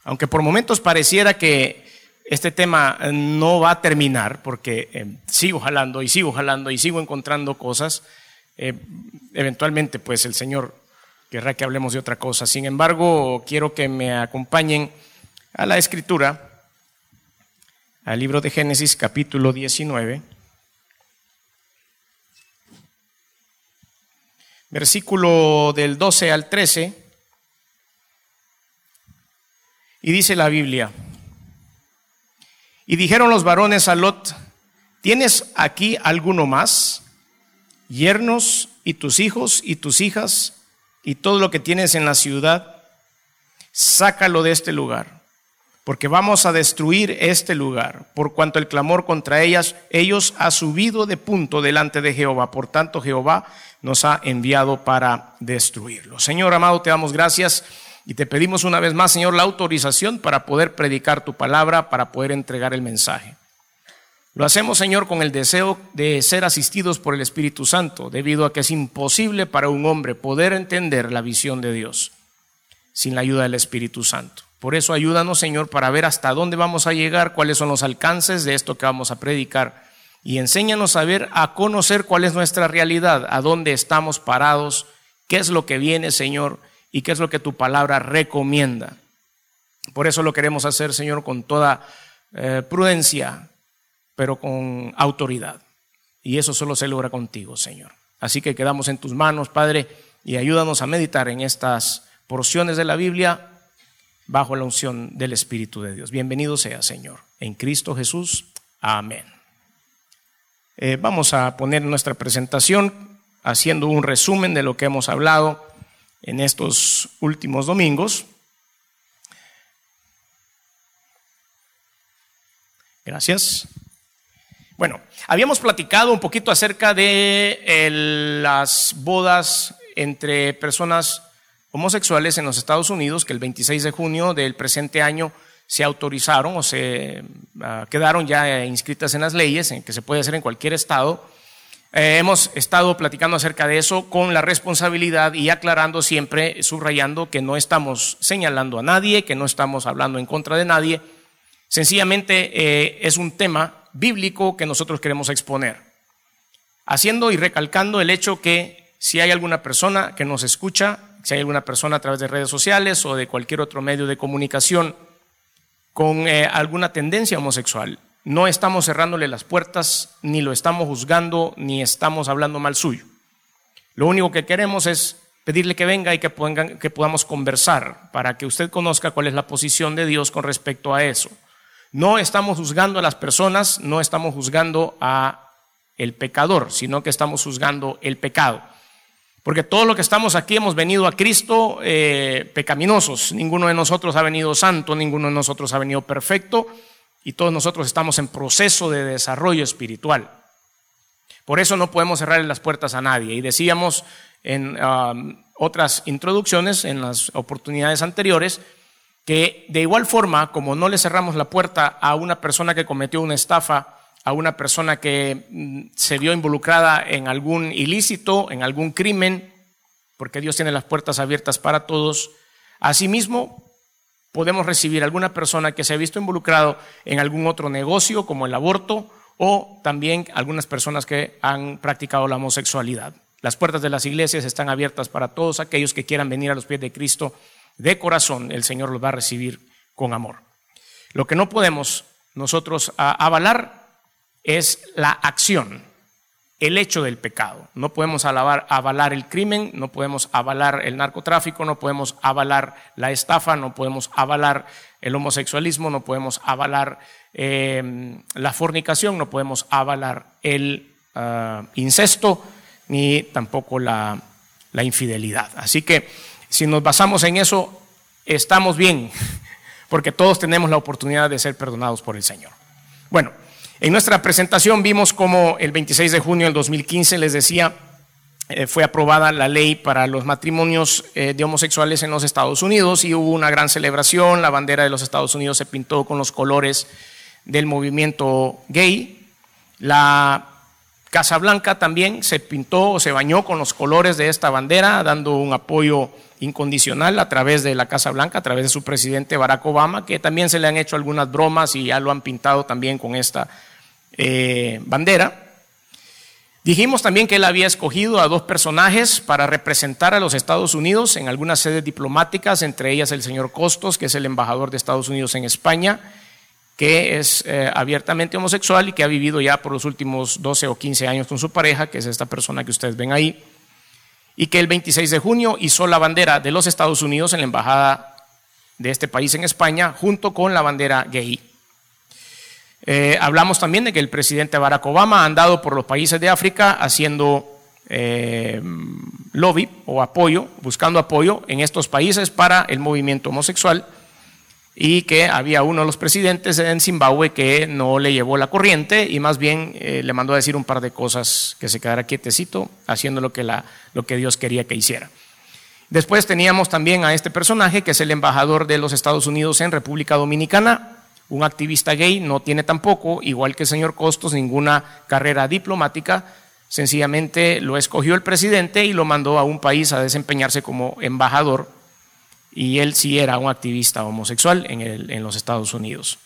Aunque por momentos pareciera que este tema no va a terminar, porque sigo jalando y sigo jalando y sigo encontrando cosas, eventualmente pues el Señor querrá que hablemos de otra cosa. Sin embargo, quiero que me acompañen a la Escritura, al libro de Génesis, capítulo 19, versículo del 12 al 13, y dice la Biblia: y dijeron los varones a Lot: ¿tienes aquí alguno más? Yernos y tus hijos y tus hijas y todo lo que tienes en la ciudad, sácalo de este lugar, porque vamos a destruir este lugar, por cuanto el clamor contra ellos ha subido de punto delante de Jehová. Por tanto, Jehová nos ha enviado para destruirlo. Señor amado, te damos gracias y te pedimos una vez más, Señor, la autorización para poder predicar tu palabra, para poder entregar el mensaje. Lo hacemos, Señor, con el deseo de ser asistidos por el Espíritu Santo, debido a que es imposible para un hombre poder entender la visión de Dios sin la ayuda del Espíritu Santo. Por eso ayúdanos, Señor, para ver hasta dónde vamos a llegar, cuáles son los alcances de esto que vamos a predicar, y enséñanos a ver, a conocer cuál es nuestra realidad, a dónde estamos parados, qué es lo que viene, Señor, y qué es lo que tu palabra recomienda. Por eso lo queremos hacer, Señor, con toda prudencia, pero con autoridad. Y eso solo se logra contigo, Señor. Así que quedamos en tus manos, Padre, y ayúdanos a meditar en estas porciones de la Biblia bajo la unción del Espíritu de Dios. Bienvenido sea, Señor. En Cristo Jesús. Amén. Vamos a poner nuestra presentación haciendo un resumen de lo que hemos hablado en estos últimos domingos. Gracias. Bueno, habíamos platicado un poquito acerca de las bodas entre personas homosexuales en los Estados Unidos, que el 26 de junio del presente año se autorizaron o se quedaron ya inscritas en las leyes, en que se puede hacer en cualquier estado. Hemos estado platicando acerca de eso con la responsabilidad y aclarando siempre, subrayando que no estamos señalando a nadie, que no estamos hablando en contra de nadie. Sencillamente es un tema bíblico que nosotros queremos exponer, haciendo y recalcando el hecho que si hay alguna persona que nos escucha, si hay alguna persona a través de redes sociales o de cualquier otro medio de comunicación con alguna tendencia homosexual, no estamos cerrándole las puertas, ni lo estamos juzgando, ni estamos hablando mal suyo. Lo único que queremos es pedirle que venga y que podamos conversar para que usted conozca cuál es la posición de Dios con respecto a eso. No estamos juzgando a las personas, no estamos juzgando a el pecador, sino que estamos juzgando el pecado. Porque todos los que estamos aquí hemos venido a Cristo pecaminosos. Ninguno de nosotros ha venido santo, ninguno de nosotros ha venido perfecto, y todos nosotros estamos en proceso de desarrollo espiritual. Por eso no podemos cerrarle las puertas a nadie. Y decíamos en otras introducciones, en las oportunidades anteriores, que de igual forma, como no le cerramos la puerta a una persona que cometió una estafa, a una persona que se vio involucrada en algún ilícito, en algún crimen, porque Dios tiene las puertas abiertas para todos, asimismo podemos recibir a alguna persona que se ha visto involucrado en algún otro negocio, como el aborto, o también algunas personas que han practicado la homosexualidad. Las puertas de las iglesias están abiertas para todos aquellos que quieran venir a los pies de Cristo de corazón. El Señor los va a recibir con amor. Lo que no podemos nosotros avalar es la acción, el hecho del pecado. No podemos avalar el crimen, no podemos avalar el narcotráfico, no podemos avalar la estafa, no podemos avalar el homosexualismo, no podemos avalar la fornicación, no podemos avalar el incesto, ni tampoco la infidelidad. Así que si nos basamos en eso, estamos bien, porque todos tenemos la oportunidad de ser perdonados por el Señor. Bueno, en nuestra presentación vimos cómo el 26 de junio del 2015, les decía, fue aprobada la ley para los matrimonios de homosexuales en los Estados Unidos, y hubo una gran celebración. La bandera de los Estados Unidos se pintó con los colores del movimiento gay. La Casa Blanca también se pintó o se bañó con los colores de esta bandera, dando un apoyo incondicional a través de la Casa Blanca, a través de su presidente Barack Obama, que también se le han hecho algunas bromas y ya lo han pintado también con esta bandera. Dijimos también que él había escogido a 2 personajes para representar a los Estados Unidos en algunas sedes diplomáticas, entre ellas el señor Costos, que es el embajador de Estados Unidos en España, que es abiertamente homosexual y que ha vivido ya por los últimos 12 o 15 años con su pareja, que es esta persona que ustedes ven ahí, y que el 26 de junio izó la bandera de los Estados Unidos en la embajada de este país en España, junto con la bandera gay. Hablamos también de que el presidente Barack Obama ha andado por los países de África haciendo lobby o apoyo, buscando apoyo en estos países para el movimiento homosexual, y que había uno de los presidentes en Zimbabue que no le llevó la corriente y más bien le mandó a decir un par de cosas, que se quedara quietecito haciendo lo que Dios quería que hiciera. Después teníamos también a este personaje que es el embajador de los Estados Unidos en República Dominicana, un activista gay. No tiene tampoco, igual que el señor Costos, ninguna carrera diplomática, sencillamente lo escogió el presidente y lo mandó a un país a desempeñarse como embajador, y él sí era un activista homosexual en los Estados Unidos.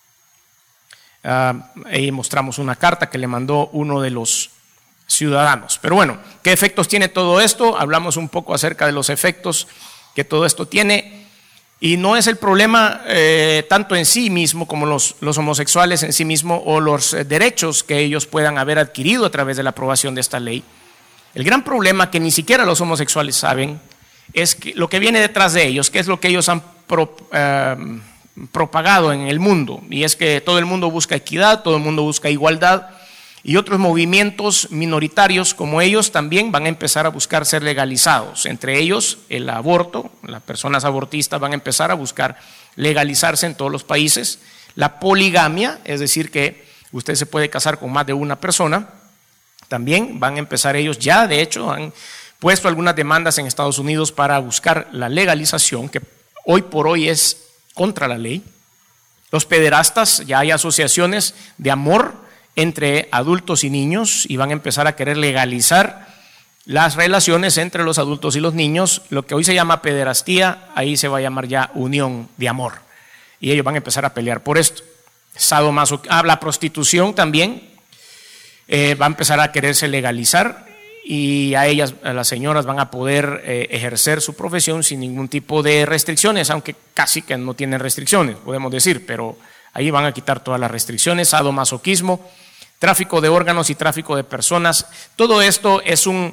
Ahí mostramos una carta que le mandó uno de los ciudadanos. Pero bueno, ¿qué efectos tiene todo esto? Hablamos un poco acerca de los efectos que todo esto tiene, y no es el problema tanto en sí mismo como los homosexuales en sí mismo o los derechos que ellos puedan haber adquirido a través de la aprobación de esta ley. El gran problema, que ni siquiera los homosexuales saben, es que lo que viene detrás de ellos, que es lo que ellos han propagado en el mundo, y es que todo el mundo busca equidad, todo el mundo busca igualdad, y otros movimientos minoritarios como ellos también van a empezar a buscar ser legalizados, entre ellos el aborto. Las personas abortistas van a empezar a buscar legalizarse en todos los países, la poligamia, es decir que usted se puede casar con más de una persona, también van a empezar ellos, ya de hecho han puesto algunas demandas en Estados Unidos para buscar la legalización, que hoy por hoy es contra la ley. Los pederastas, ya hay asociaciones de amor entre adultos y niños y van a empezar a querer legalizar las relaciones entre los adultos y los niños. Lo que hoy se llama pederastía, ahí se va a llamar ya unión de amor, y ellos van a empezar a pelear por esto. La prostitución también va a empezar a quererse legalizar, y a las señoras van a poder ejercer su profesión sin ningún tipo de restricciones, aunque casi que no tienen restricciones, podemos decir, pero ahí van a quitar todas las restricciones. Sadomasoquismo, tráfico de órganos y tráfico de personas, todo esto es un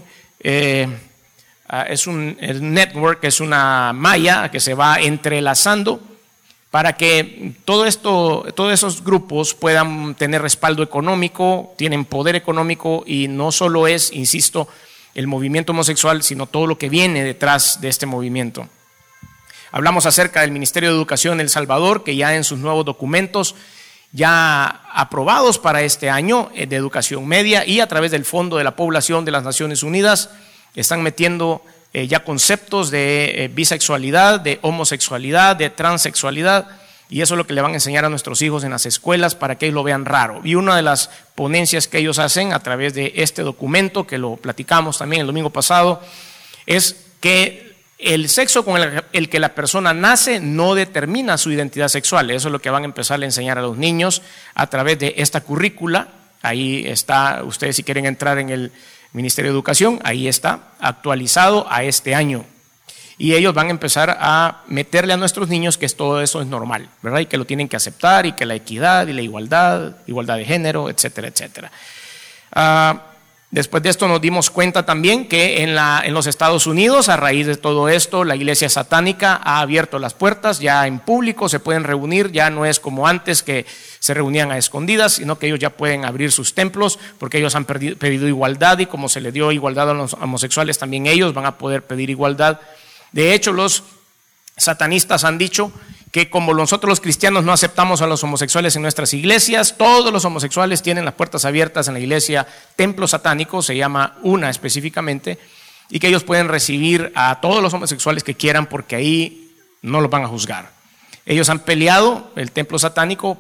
network, es una malla que se va entrelazando para que todos esos grupos puedan tener respaldo económico, tienen poder económico, y no solo es, insisto, el movimiento homosexual, sino todo lo que viene detrás de este movimiento. Hablamos acerca del Ministerio de Educación de El Salvador, que ya en sus nuevos documentos, ya aprobados para este año de educación media y a través del Fondo de la Población de las Naciones Unidas, están metiendo ya conceptos de bisexualidad, de homosexualidad, de transexualidad, y eso es lo que le van a enseñar a nuestros hijos en las escuelas para que ellos lo vean raro. Y una de las ponencias que ellos hacen a través de este documento, que lo platicamos también el domingo pasado, es que el sexo con el que la persona nace no determina su identidad sexual. Eso es lo que van a empezar a enseñar a los niños a través de esta currícula. Ahí está, ustedes si quieren entrar en el Ministerio de Educación, ahí está, actualizado a este año. Y ellos van a empezar a meterle a nuestros niños que todo eso es normal, ¿verdad? Y que lo tienen que aceptar, y que la equidad y la igualdad de género, etcétera, etcétera. Después de esto nos dimos cuenta también que en los Estados Unidos, a raíz de todo esto, la iglesia satánica ha abierto las puertas, ya en público se pueden reunir, ya no es como antes que se reunían a escondidas, sino que ellos ya pueden abrir sus templos porque ellos han pedido igualdad, y como se le dio igualdad a los homosexuales, también ellos van a poder pedir igualdad. De hecho, los satanistas han dicho que como nosotros los cristianos no aceptamos a los homosexuales en nuestras iglesias, todos los homosexuales tienen las puertas abiertas en la iglesia Templo Satánico, se llama una específicamente, y que ellos pueden recibir a todos los homosexuales que quieran porque ahí no los van a juzgar. Ellos han peleado, el Templo Satánico,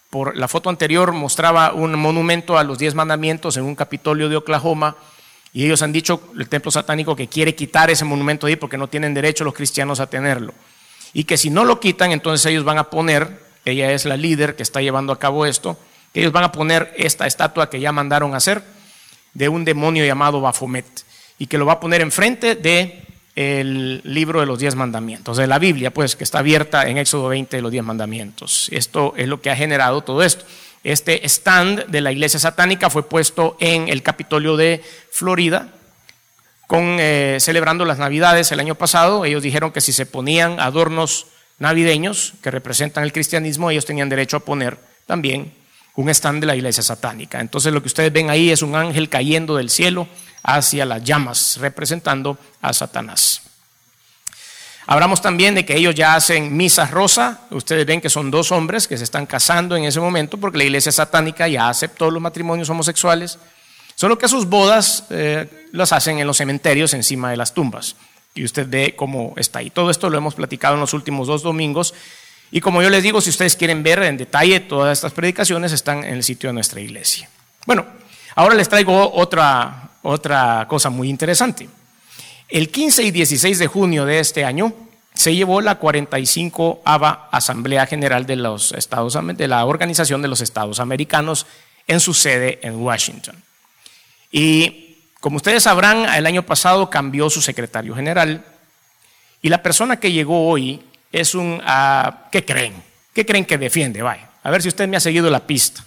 Por la foto anterior mostraba un monumento a los 10 mandamientos en un capitolio de Oklahoma, y ellos han dicho, el templo satánico, que quiere quitar ese monumento de ahí porque no tienen derecho los cristianos a tenerlo. Y que si no lo quitan, entonces ellos van a poner, ella es la líder que está llevando a cabo esto, que ellos van a poner esta estatua que ya mandaron a hacer de un demonio llamado Baphomet, y que lo va a poner enfrente del libro de los 10 mandamientos, de la Biblia, pues, que está abierta en Éxodo 20 de los 10 mandamientos. Esto es lo que ha generado todo esto. Este stand de la iglesia satánica fue puesto en el Capitolio de Florida, celebrando las Navidades el año pasado. Ellos dijeron que si se ponían adornos navideños que representan el cristianismo, ellos tenían derecho a poner también un stand de la iglesia satánica. Entonces lo que ustedes ven ahí es un ángel cayendo del cielo hacia las llamas, representando a Satanás. Hablamos también de que ellos ya hacen misas rosa. Ustedes ven que son 2 hombres que se están casando en ese momento, porque la iglesia satánica ya aceptó los matrimonios homosexuales, solo que sus bodas las hacen en los cementerios, encima de las tumbas, y usted ve cómo está ahí. Todo esto lo hemos platicado en los últimos 2 domingos, y como yo les digo, si ustedes quieren ver en detalle todas estas predicaciones, están en el sitio de nuestra iglesia. Bueno, ahora les traigo otra cosa muy interesante. El 15 y 16 de junio de este año se llevó la 45ª Asamblea General de la Organización de los Estados Americanos en su sede en Washington. Y como ustedes sabrán, el año pasado cambió su secretario general, y la persona que llegó hoy es un... ¿qué creen? ¿Qué creen que defiende? Vaya, a ver si usted me ha seguido la pista.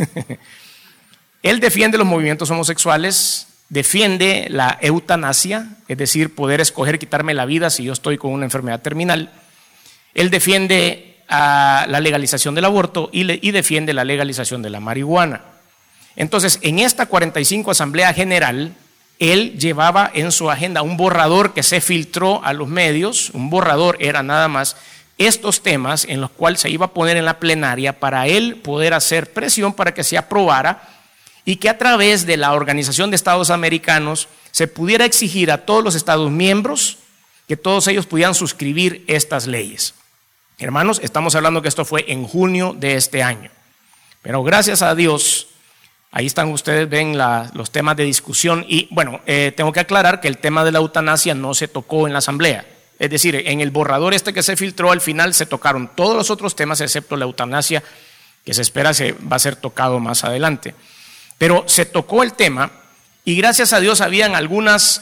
Él defiende los movimientos homosexuales, defiende la eutanasia, es decir, poder escoger quitarme la vida si yo estoy con una enfermedad terminal. Él defiende la legalización del aborto y defiende la legalización de la marihuana. Entonces, en esta 45 Asamblea General, él llevaba en su agenda un borrador que se filtró a los medios. Un borrador era nada más estos temas en los cuales se iba a poner en la plenaria para él poder hacer presión para que se aprobara, y que a través de la Organización de Estados Americanos se pudiera exigir a todos los Estados miembros que todos ellos pudieran suscribir estas leyes. Hermanos, estamos hablando que esto fue en junio de este año. Pero gracias a Dios, ahí están ustedes, ven los temas de discusión. Y bueno, tengo que aclarar que el tema de la eutanasia no se tocó en la asamblea. Es decir, en el borrador que se filtró, al final se tocaron todos los otros temas excepto la eutanasia, que se espera va a ser tocado más adelante. Pero se tocó el tema, y gracias a Dios habían algunas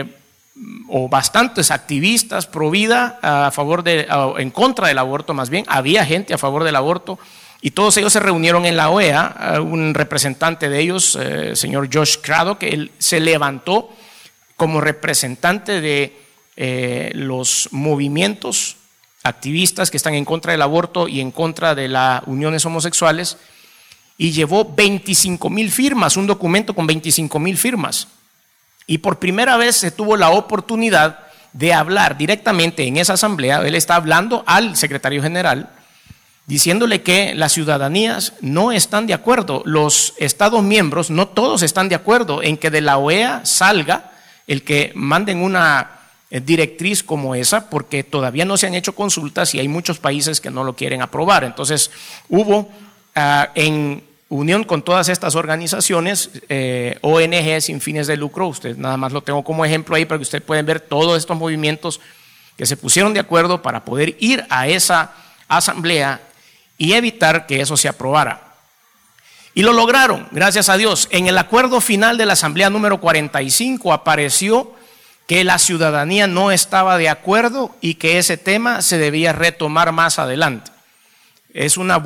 o bastantes activistas pro vida en contra del aborto. Más bien había gente a favor del aborto, y todos ellos se reunieron en la OEA. Un representante de ellos, el señor Josh Craddock, que él se levantó como representante de los movimientos activistas que están en contra del aborto y en contra de las uniones homosexuales, y llevó 25,000 firmas, un documento con 25,000 firmas. Y por primera vez se tuvo la oportunidad de hablar directamente en esa asamblea. Él está hablando al secretario general, diciéndole que las ciudadanías no están de acuerdo. Los estados miembros, no todos están de acuerdo en que de la OEA salga el que manden una directriz como esa, porque todavía no se han hecho consultas y hay muchos países que no lo quieren aprobar. Entonces hubo en unión con todas estas organizaciones, ONG sin fines de lucro, usted nada más lo tengo como ejemplo ahí para que ustedes puedan ver todos estos movimientos que se pusieron de acuerdo para poder ir a esa asamblea y evitar que eso se aprobara. Y lo lograron, gracias a Dios. En el acuerdo final de la asamblea número 45 apareció que la ciudadanía no estaba de acuerdo y que ese tema se debía retomar más adelante. Es un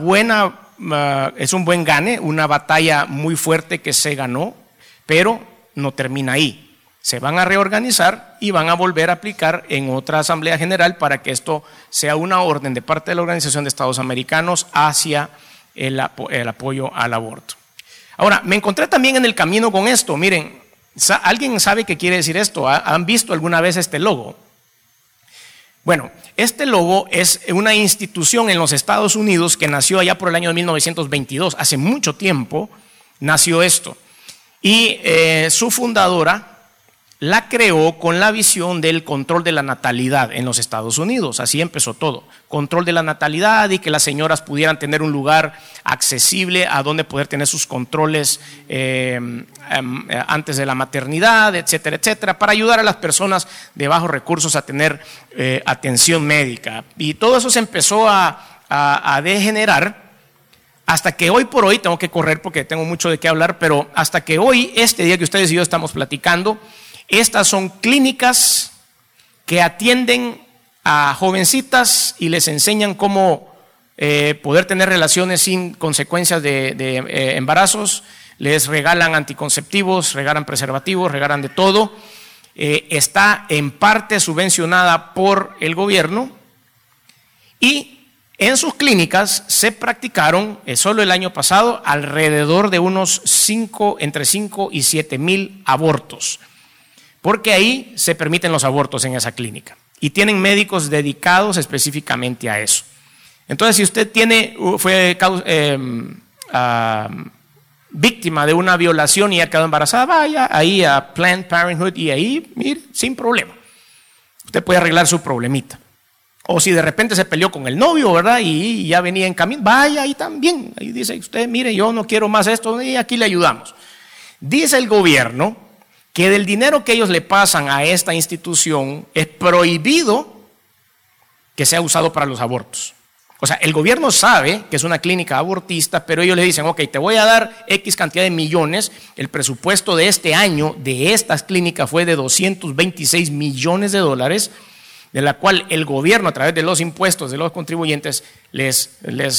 buen gane, una batalla muy fuerte que se ganó, pero no termina ahí. Se van a reorganizar y van a volver a aplicar en otra asamblea general para que esto sea una orden de parte de la Organización de Estados Americanos hacia el apoyo al aborto. Ahora, me encontré también en el camino con esto. Miren, ¿alguien sabe qué quiere decir esto? ¿Han visto alguna vez este logo? Bueno, este logo es una institución en los Estados Unidos que nació allá por el año de 1922. Hace mucho tiempo nació esto. Y su fundadora la creó con la visión del control de la natalidad en los Estados Unidos. Así empezó todo. Control de la natalidad y que las señoras pudieran tener un lugar accesible a donde poder tener sus controles antes de la maternidad, etcétera, etcétera, para ayudar a las personas de bajos recursos a tener atención médica. Y todo eso se empezó a degenerar hasta que hoy por hoy, tengo que correr porque tengo mucho de qué hablar, pero hasta que hoy, este día que ustedes y yo estamos platicando, estas son clínicas que atienden a jovencitas y les enseñan cómo poder tener relaciones sin consecuencias de embarazos, les regalan anticonceptivos, regalan preservativos, regalan de todo. Está en parte subvencionada por el gobierno y en sus clínicas se practicaron, solo el año pasado, alrededor de unos entre 5 y 7 mil abortos. Porque ahí se permiten los abortos en esa clínica y tienen médicos dedicados específicamente a eso. Entonces, si usted fue víctima de una violación y ha quedado embarazada, vaya ahí a Planned Parenthood y ahí, mire, sin problema. Usted puede arreglar su problemita. O si de repente se peleó con el novio, ¿verdad? Y ya venía en camino, vaya ahí también. Ahí dice usted, mire, yo no quiero más esto y aquí le ayudamos. Dice el gobierno que del dinero que ellos le pasan a esta institución es prohibido que sea usado para los abortos. O sea, el gobierno sabe que es una clínica abortista, pero ellos le dicen, ok, te voy a dar X cantidad de millones. El presupuesto de este año de estas clínicas fue de $226 millones, de la cual el gobierno a través de los impuestos de los contribuyentes les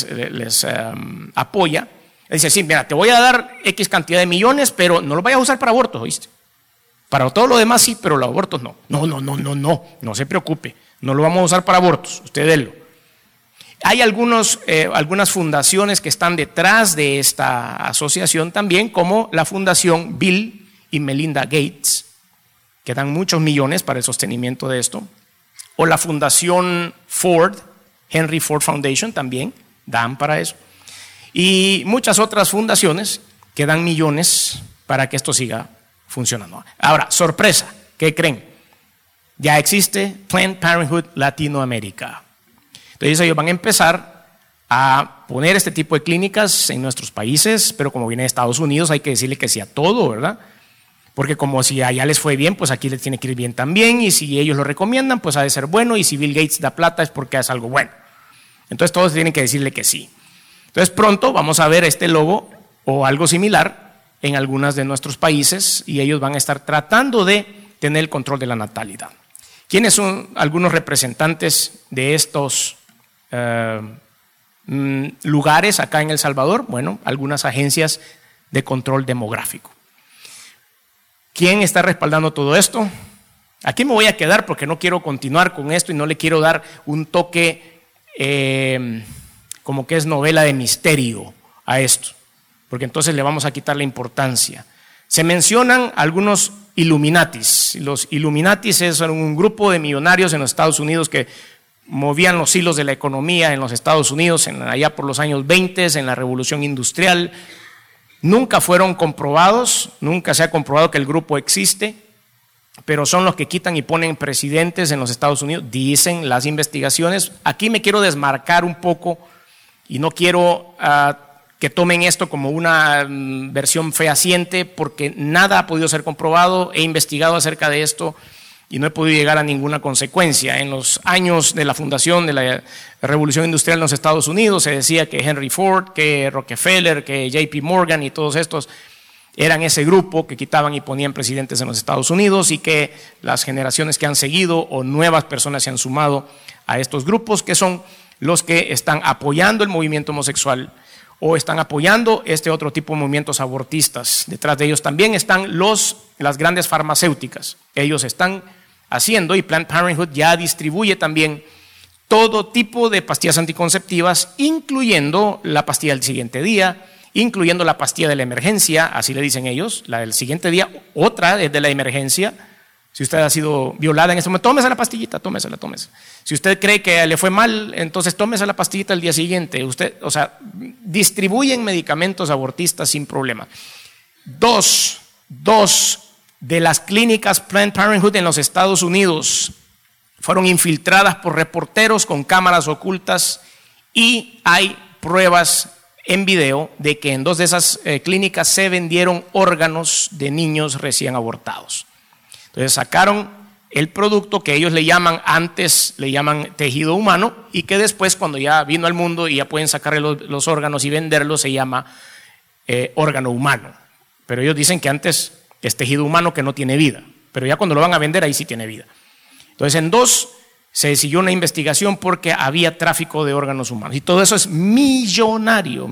apoya. Dice, sí, mira, te voy a dar X cantidad de millones, pero no los vayas a usar para abortos, ¿oíste? Para todo lo demás sí, pero los abortos no. No se preocupe, no lo vamos a usar para abortos, usted délo. Hay algunas fundaciones que están detrás de esta asociación también, como la Fundación Bill y Melinda Gates, que dan muchos millones para el sostenimiento de esto, o la Fundación Ford, Henry Ford Foundation, también dan para eso, y muchas otras fundaciones que dan millones para que esto siga funcionando. Ahora, sorpresa, ¿qué creen? Ya existe Planned Parenthood Latinoamérica. Entonces ellos van a empezar a poner este tipo de clínicas en nuestros países, pero como viene de Estados Unidos hay que decirle que sí a todo, ¿verdad? Porque como si allá les fue bien, pues aquí les tiene que ir bien también, y si ellos lo recomiendan, pues ha de ser bueno, y si Bill Gates da plata es porque es algo bueno. Entonces todos tienen que decirle que sí. Entonces pronto vamos a ver este logo o algo similar en algunos de nuestros países, y ellos van a estar tratando de tener el control de la natalidad. ¿Quiénes son algunos representantes de estos lugares acá en El Salvador? Bueno, algunas agencias de control demográfico. ¿Quién está respaldando todo esto? Aquí me voy a quedar porque no quiero continuar con esto y no le quiero dar un toque como que es novela de misterio a esto, porque entonces le vamos a quitar la importancia. Se mencionan algunos Illuminatis. Los Illuminatis son un grupo de millonarios en los Estados Unidos que movían los hilos de la economía en los Estados Unidos allá por los años 20, en la Revolución Industrial. Nunca fueron comprobados, nunca se ha comprobado que el grupo existe, pero son los que quitan y ponen presidentes en los Estados Unidos, dicen las investigaciones. Aquí me quiero desmarcar un poco y no quiero que tomen esto como una versión fehaciente, porque nada ha podido ser comprobado. He investigado acerca de esto y no he podido llegar a ninguna consecuencia. En los años de la fundación de la Revolución Industrial en los Estados Unidos se decía que Henry Ford, que Rockefeller, que JP Morgan y todos estos eran ese grupo que quitaban y ponían presidentes en los Estados Unidos, y que las generaciones que han seguido o nuevas personas se han sumado a estos grupos, que son los que están apoyando el movimiento homosexual o están apoyando este otro tipo de movimientos abortistas. Detrás de ellos también están las grandes farmacéuticas. Ellos están haciendo, y Planned Parenthood ya distribuye también todo tipo de pastillas anticonceptivas, incluyendo la pastilla del siguiente día, incluyendo la pastilla de la emergencia, así le dicen ellos, la del siguiente día, otra es de la emergencia. Si usted ha sido violada en este momento, tómese la pastillita, tómesela. Si usted cree que le fue mal, entonces tómese la pastillita el día siguiente. Distribuyen medicamentos abortistas sin problema. Dos de las clínicas Planned Parenthood en los Estados Unidos fueron infiltradas por reporteros con cámaras ocultas y hay pruebas en video de que en 2 de esas clínicas se vendieron órganos de niños recién abortados. Entonces sacaron el producto que ellos antes le llaman tejido humano, y que después, cuando ya vino al mundo y ya pueden sacarle los órganos y venderlos, se llama órgano humano. Pero ellos dicen que antes es tejido humano que no tiene vida, pero ya cuando lo van a vender ahí sí tiene vida. Entonces en 2 se siguió una investigación porque había tráfico de órganos humanos, y todo eso es millonario.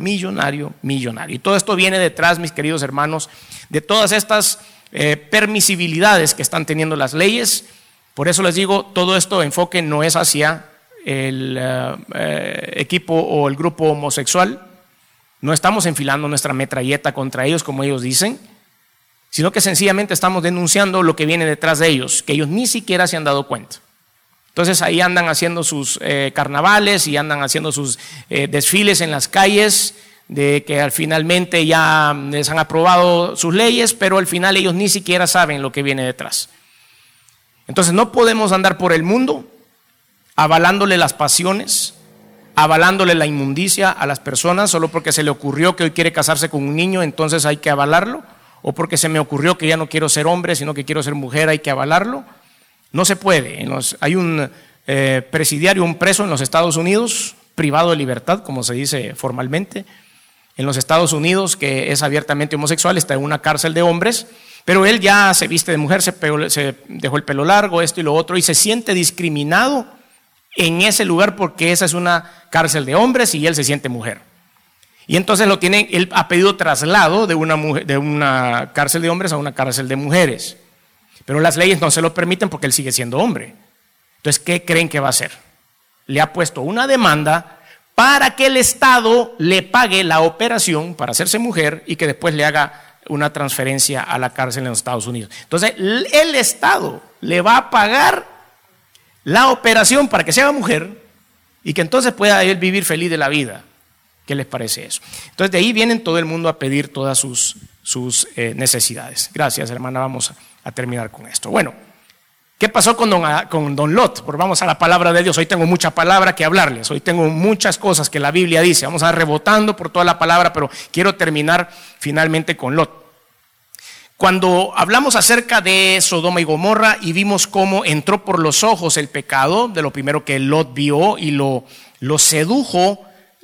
Y todo esto viene detrás, mis queridos hermanos, de todas estas permisibilidades que están teniendo las leyes. Por eso les digo, todo esto enfoque no es hacia el equipo o el grupo homosexual. No estamos enfilando nuestra metralleta contra ellos, como ellos dicen, sino que sencillamente estamos denunciando lo que viene detrás de ellos, que ellos ni siquiera se han dado cuenta. Entonces ahí andan haciendo sus carnavales y andan haciendo sus desfiles en las calles, de que finalmente ya les han aprobado sus leyes, pero al final ellos ni siquiera saben lo que viene detrás. Entonces no podemos andar por el mundo avalándole las pasiones, avalándole la inmundicia a las personas solo porque se le ocurrió que hoy quiere casarse con un niño, entonces hay que avalarlo, o porque se me ocurrió que ya no quiero ser hombre, sino que quiero ser mujer, hay que avalarlo. No se puede. Hay un presidiario, un preso en los Estados Unidos, privado de libertad, como se dice formalmente, en los Estados Unidos, que es abiertamente homosexual, está en una cárcel de hombres, pero él ya se viste de mujer, se dejó el pelo largo, esto y lo otro, y se siente discriminado en ese lugar porque esa es una cárcel de hombres y él se siente mujer. Y entonces él ha pedido traslado de una cárcel de hombres a una cárcel de mujeres, pero las leyes no se lo permiten porque él sigue siendo hombre. Entonces, ¿qué creen que va a hacer? Le ha puesto una demanda para que el Estado le pague la operación para hacerse mujer y que después le haga una transferencia a la cárcel en los Estados Unidos. Entonces el Estado le va a pagar la operación para que se haga mujer y que entonces pueda él vivir feliz de la vida. ¿Qué les parece eso? Entonces de ahí vienen todo el mundo a pedir todas sus necesidades. Gracias, hermana, vamos a terminar con esto. Bueno, ¿qué pasó con don Lot? Porque vamos a la palabra de Dios. Hoy tengo mucha palabra que hablarles. Hoy tengo muchas cosas que la Biblia dice. Vamos a ir rebotando por toda la palabra, pero quiero terminar finalmente con Lot. Cuando hablamos acerca de Sodoma y Gomorra y vimos cómo entró por los ojos el pecado, de lo primero que Lot vio y lo sedujo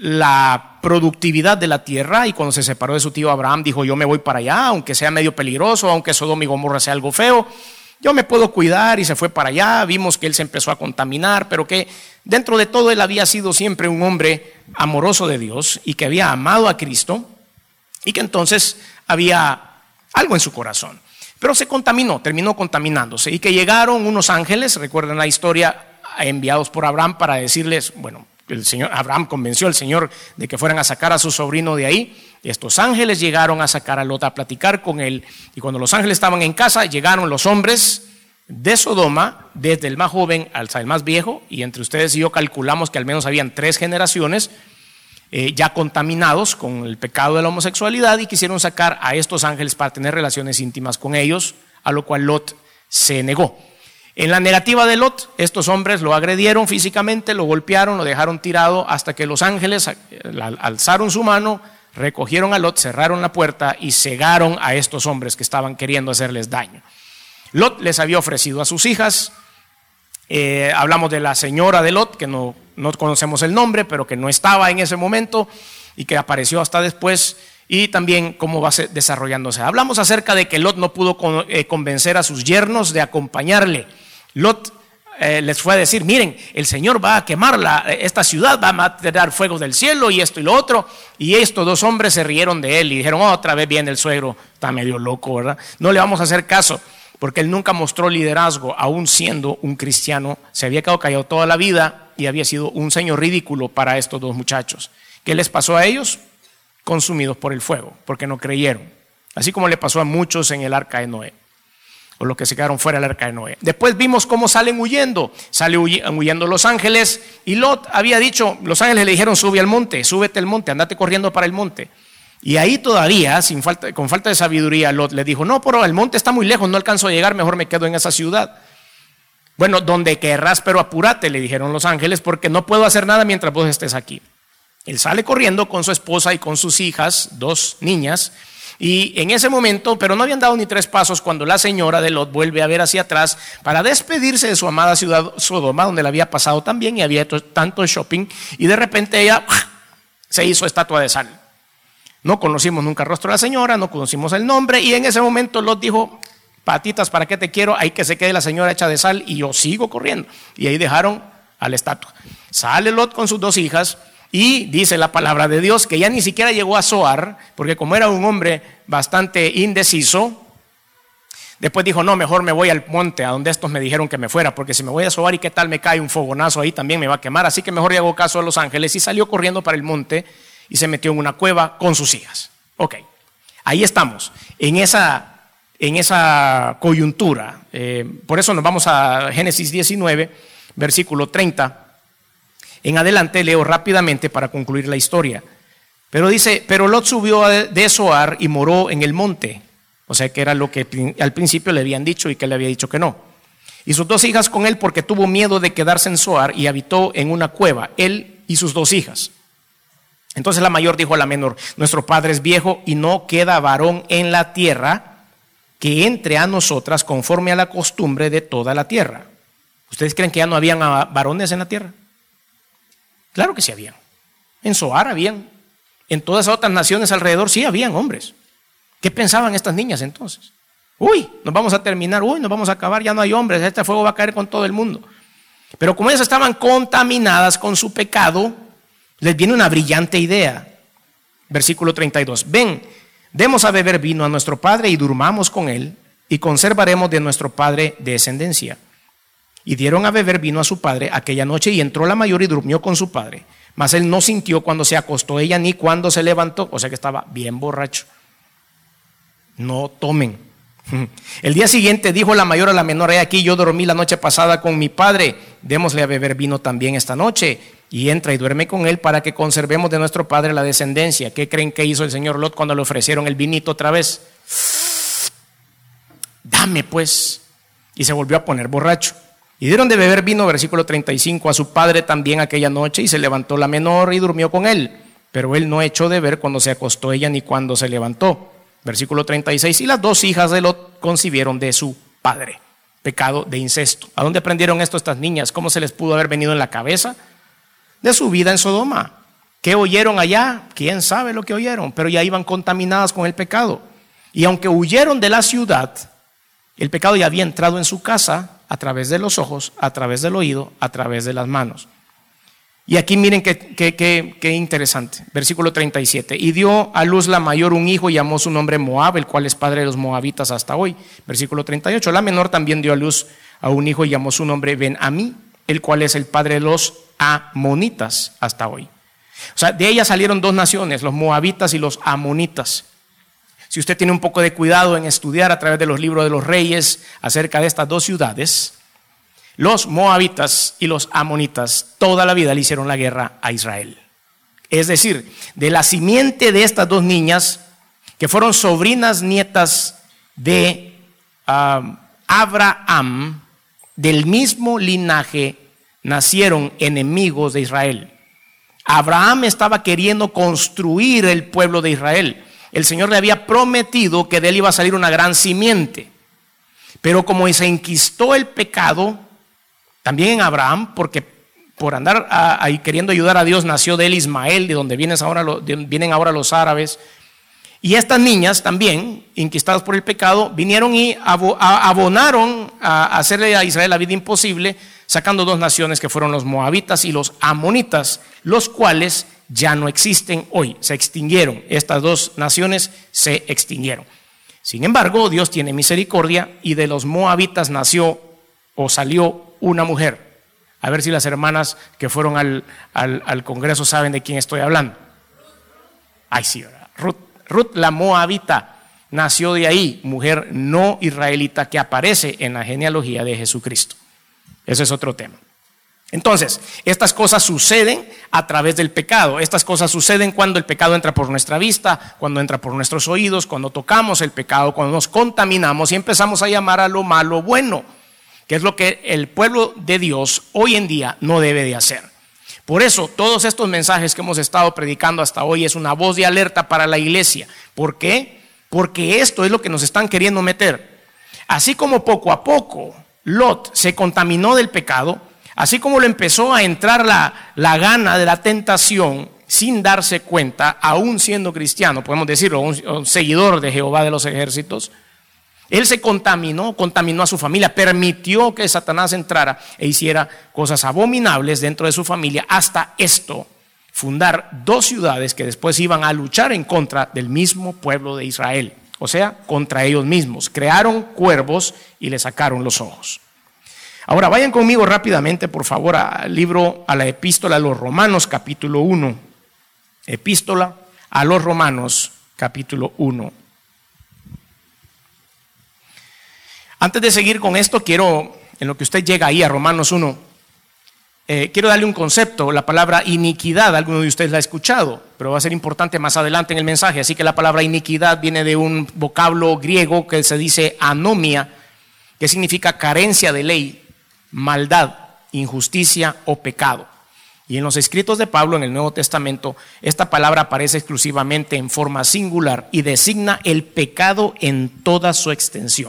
la productividad de la tierra, y cuando se separó de su tío Abraham dijo: yo me voy para allá, aunque sea medio peligroso, aunque Sodoma y Gomorra sea algo feo, yo me puedo cuidar, y se fue para allá. Vimos que él se empezó a contaminar, pero que dentro de todo él había sido siempre un hombre amoroso de Dios y que había amado a Cristo, y que entonces había algo en su corazón, pero se contaminó, terminó contaminándose, y que llegaron unos ángeles, recuerdan la historia, enviados por Abraham para decirles, bueno, Abraham convenció al Señor de que fueran a sacar a su sobrino de ahí. Estos ángeles llegaron a sacar a Lot, a platicar con él, y cuando los ángeles estaban en casa, llegaron los hombres de Sodoma, desde el más joven hasta el más viejo, y entre ustedes y yo calculamos que al menos habían 3 generaciones ya contaminados con el pecado de la homosexualidad, y quisieron sacar a estos ángeles para tener relaciones íntimas con ellos, a lo cual Lot se negó. En la negativa de Lot, estos hombres lo agredieron físicamente, lo golpearon, lo dejaron tirado, hasta que los ángeles alzaron su mano, recogieron a Lot, cerraron la puerta y cegaron a estos hombres que estaban queriendo hacerles daño. Lot les había ofrecido a sus hijas. Hablamos de la señora de Lot, que no conocemos el nombre, pero que no estaba en ese momento y que apareció hasta después, y también cómo va desarrollándose. Hablamos acerca de que Lot no pudo convencer a sus yernos de acompañarle. Lot les fue a decir: miren, el Señor va a quemar esta ciudad, va a tirar fuego del cielo y esto y lo otro. Y estos 2 hombres se rieron de él y dijeron: otra vez viene el suegro, está medio loco, ¿verdad? No le vamos a hacer caso, porque él nunca mostró liderazgo, aún siendo un cristiano. Se había quedado callado toda la vida y había sido un señor ridículo para estos 2 muchachos. ¿Qué les pasó a ellos? Consumidos por el fuego, porque no creyeron. Así como le pasó a muchos en el arca de Noé, o los que se quedaron fuera del arca de Noé. Después vimos cómo salen huyendo. Salen huyendo los ángeles, y Lot había dicho, los ángeles le dijeron: sube al monte, súbete al monte, andate corriendo para el monte. Y ahí todavía, con falta de sabiduría, Lot le dijo, no, pero el monte está muy lejos, no alcanzo a llegar, mejor me quedo en esa ciudad. Bueno, donde querrás, pero apúrate, le dijeron los ángeles, porque no puedo hacer nada mientras vos estés aquí. Él sale corriendo con su esposa y con sus hijas, 2 niñas, y en ese momento, pero no habían dado ni 3 pasos cuando la señora de Lot vuelve a ver hacia atrás para despedirse de su amada ciudad Sodoma, donde la había pasado tan bien y había hecho tanto shopping, y de repente ella se hizo estatua de sal. No conocimos nunca el rostro de la señora, no conocimos el nombre, y en ese momento Lot dijo, patitas, ¿para qué te quiero? Ahí que se quede la señora hecha de sal y yo sigo corriendo. Y ahí dejaron a la estatua. Sale Lot con sus 2 hijas y dice la palabra de Dios que ya ni siquiera llegó a Zoar, porque como era un hombre bastante indeciso, después dijo, no, mejor me voy al monte, a donde estos me dijeron que me fuera, porque si me voy a Zoar y qué tal me cae un fogonazo ahí, también me va a quemar. Así que mejor le hago caso a los ángeles y salió corriendo para el monte y se metió en una cueva con sus hijas. Ok, ahí estamos, en esa coyuntura. Por eso nos vamos a Génesis 19, versículo 30. En adelante leo rápidamente para concluir la historia. Pero dice, pero Lot subió de Zoar y moró en el monte. O sea que era lo que al principio le habían dicho y que le había dicho que no. Y sus 2 hijas con él porque tuvo miedo de quedarse en Zoar y habitó en una cueva, él y sus 2 hijas. Entonces la mayor dijo a la menor, nuestro padre es viejo y no queda varón en la tierra que entre a nosotras conforme a la costumbre de toda la tierra. ¿Ustedes creen que ya no habían varones en la tierra? Claro que sí habían. En Zoar habían. En todas las otras naciones alrededor sí habían hombres. ¿Qué pensaban estas niñas entonces? Uy, nos vamos a terminar, uy, nos vamos a acabar, ya no hay hombres, este fuego va a caer con todo el mundo. Pero como ellas estaban contaminadas con su pecado, les viene una brillante idea. Versículo 32. Ven, demos a beber vino a nuestro padre y durmamos con él y conservaremos de nuestro padre descendencia. Y dieron a beber vino a su padre aquella noche y entró la mayor y durmió con su padre. Mas él no sintió cuando se acostó ella ni cuando se levantó, o sea que estaba bien borracho. No tomen. El día siguiente dijo la mayor a la menor, he aquí yo dormí la noche pasada con mi padre, démosle a beber vino también esta noche. Y entra y duerme con él para que conservemos de nuestro padre la descendencia. ¿Qué creen que hizo el señor Lot cuando le ofrecieron el vinito otra vez? Dame pues. Y se volvió a poner borracho. Y dieron de beber vino, versículo 35, a su padre también aquella noche, y se levantó la menor y durmió con él. Pero él no echó de ver cuando se acostó ella ni cuando se levantó. Versículo 36, y las 2 hijas de Lot concibieron de su padre. Pecado de incesto. ¿A dónde aprendieron esto estas niñas? ¿Cómo se les pudo haber venido en la cabeza? De su vida en Sodoma. ¿Qué oyeron allá? ¿Quién sabe lo que oyeron? Pero ya iban contaminadas con el pecado. Y aunque huyeron de la ciudad, el pecado ya había entrado en su casa a través de los ojos, a través del oído, a través de las manos. Y aquí miren qué interesante. Versículo 37. Y dio a luz la mayor un hijo y llamó su nombre Moab, el cual es padre de los moabitas hasta hoy. Versículo 38. La menor también dio a luz a un hijo y llamó su nombre Ben-Amí, el cual es el padre de los amonitas hasta hoy. O sea, de ella salieron 2 naciones, los moabitas y los amonitas. Si usted tiene un poco de cuidado en estudiar a través de los libros de los reyes acerca de estas 2 ciudades, los moabitas y los amonitas toda la vida le hicieron la guerra a Israel. Es decir, de la simiente de estas 2 niñas, que fueron sobrinas nietas de Abraham, del mismo linaje, nacieron enemigos de Israel. Abraham estaba queriendo construir el pueblo de Israel. El Señor le había prometido que de él iba a salir una gran simiente. Pero como se enquistó el pecado, también en Abraham, porque por andar ahí queriendo ayudar a Dios, nació de él Ismael, de donde vienen ahora los árabes. Y estas niñas también, inquistadas por el pecado, vinieron y abonaron a hacerle a Israel la vida imposible, sacando 2 naciones que fueron los moabitas y los amonitas, los cuales ya no existen hoy, se extinguieron. Estas 2 naciones se extinguieron. Sin embargo, Dios tiene misericordia y de los moabitas salió una mujer. A ver si las hermanas que fueron al Congreso saben de quién estoy hablando. Ay, sí, ¿verdad? Ruth la moabita nació de ahí, mujer no israelita que aparece en la genealogía de Jesucristo. Ese es otro tema. Entonces, estas cosas suceden a través del pecado. Estas cosas suceden cuando el pecado entra por nuestra vista, cuando entra por nuestros oídos, cuando tocamos el pecado, cuando nos contaminamos y empezamos a llamar a lo malo bueno, que es lo que el pueblo de Dios hoy en día no debe de hacer. Por eso, todos estos mensajes que hemos estado predicando hasta hoy es una voz de alerta para la iglesia. ¿Por qué? Porque esto es lo que nos están queriendo meter. Así como poco a poco Lot se contaminó del pecado, así como le empezó a entrar la gana de la tentación sin darse cuenta, aún siendo cristiano, podemos decirlo, un seguidor de Jehová de los ejércitos, él se contaminó a su familia, permitió que Satanás entrara e hiciera cosas abominables dentro de su familia, hasta esto, fundar 2 ciudades que después iban a luchar en contra del mismo pueblo de Israel, o sea, contra ellos mismos. Crearon cuervos y le sacaron los ojos. Ahora vayan conmigo rápidamente, por favor, a la epístola a los Romanos, capítulo 1. Epístola a los Romanos, capítulo 1. Antes de seguir con esto, quiero, en lo que usted llega ahí a Romanos 1, quiero darle un concepto. La palabra iniquidad, alguno de ustedes la ha escuchado, pero va a ser importante más adelante en el mensaje. Así que la palabra iniquidad viene de un vocablo griego que se dice anomia, que significa carencia de ley, maldad, injusticia o pecado. Y en los escritos de Pablo en el Nuevo Testamento, esta palabra aparece exclusivamente en forma singular y designa el pecado en toda su extensión.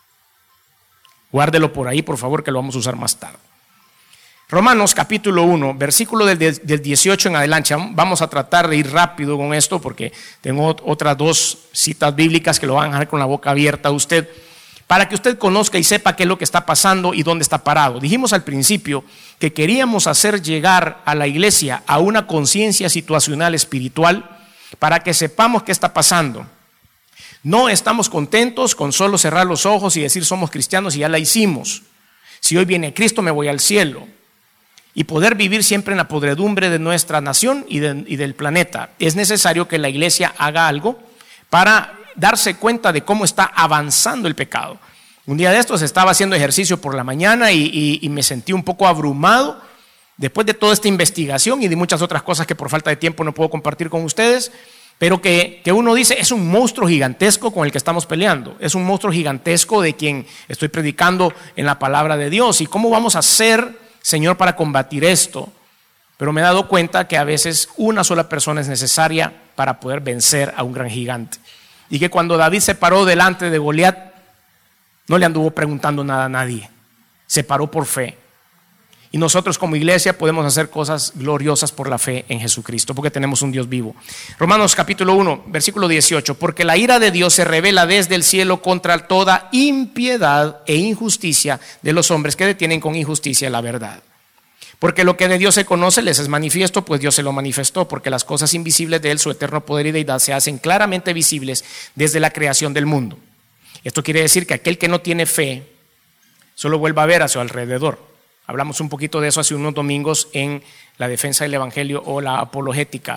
Guárdelo por ahí, por favor, que lo vamos a usar más tarde. Romanos capítulo 1, versículo del 18 en adelante. Vamos a tratar de ir rápido con esto porque tengo otras 2 citas bíblicas que lo van a dejar con la boca abierta a usted, para que usted conozca y sepa qué es lo que está pasando y dónde está parado. Dijimos al principio que queríamos hacer llegar a la iglesia a una conciencia situacional espiritual para que sepamos qué está pasando. No estamos contentos con solo cerrar los ojos y decir somos cristianos y ya la hicimos. Si hoy viene Cristo me voy al cielo. Y poder vivir siempre en la podredumbre de nuestra nación y del planeta. Es necesario que la iglesia haga algo para darse cuenta de cómo está avanzando el pecado. Un día de estos estaba haciendo ejercicio por la mañana y me sentí un poco abrumado después de toda esta investigación y de muchas otras cosas que por falta de tiempo no puedo compartir con ustedes, pero que uno dice es un monstruo gigantesco con el que estamos peleando, es un monstruo gigantesco de quien estoy predicando en la palabra de Dios. ¿Y cómo vamos a hacer, Señor, para combatir esto? Pero me he dado cuenta que a veces una sola persona es necesaria para poder vencer a un gran gigante. Y que cuando David se paró delante de Goliat, no le anduvo preguntando nada a nadie. Se paró por fe. Y nosotros como iglesia podemos hacer cosas gloriosas por la fe en Jesucristo, porque tenemos un Dios vivo. Romanos capítulo 1, versículo 18. Porque la ira de Dios se revela desde el cielo contra toda impiedad e injusticia de los hombres que detienen con injusticia la verdad. Porque lo que de Dios se conoce les es manifiesto, pues Dios se lo manifestó, porque las cosas invisibles de Él, su eterno poder y deidad, se hacen claramente visibles desde la creación del mundo. Esto quiere decir que aquel que no tiene fe solo vuelva a ver a su alrededor. Hablamos un poquito de eso hace unos domingos en la defensa del evangelio o la apologética.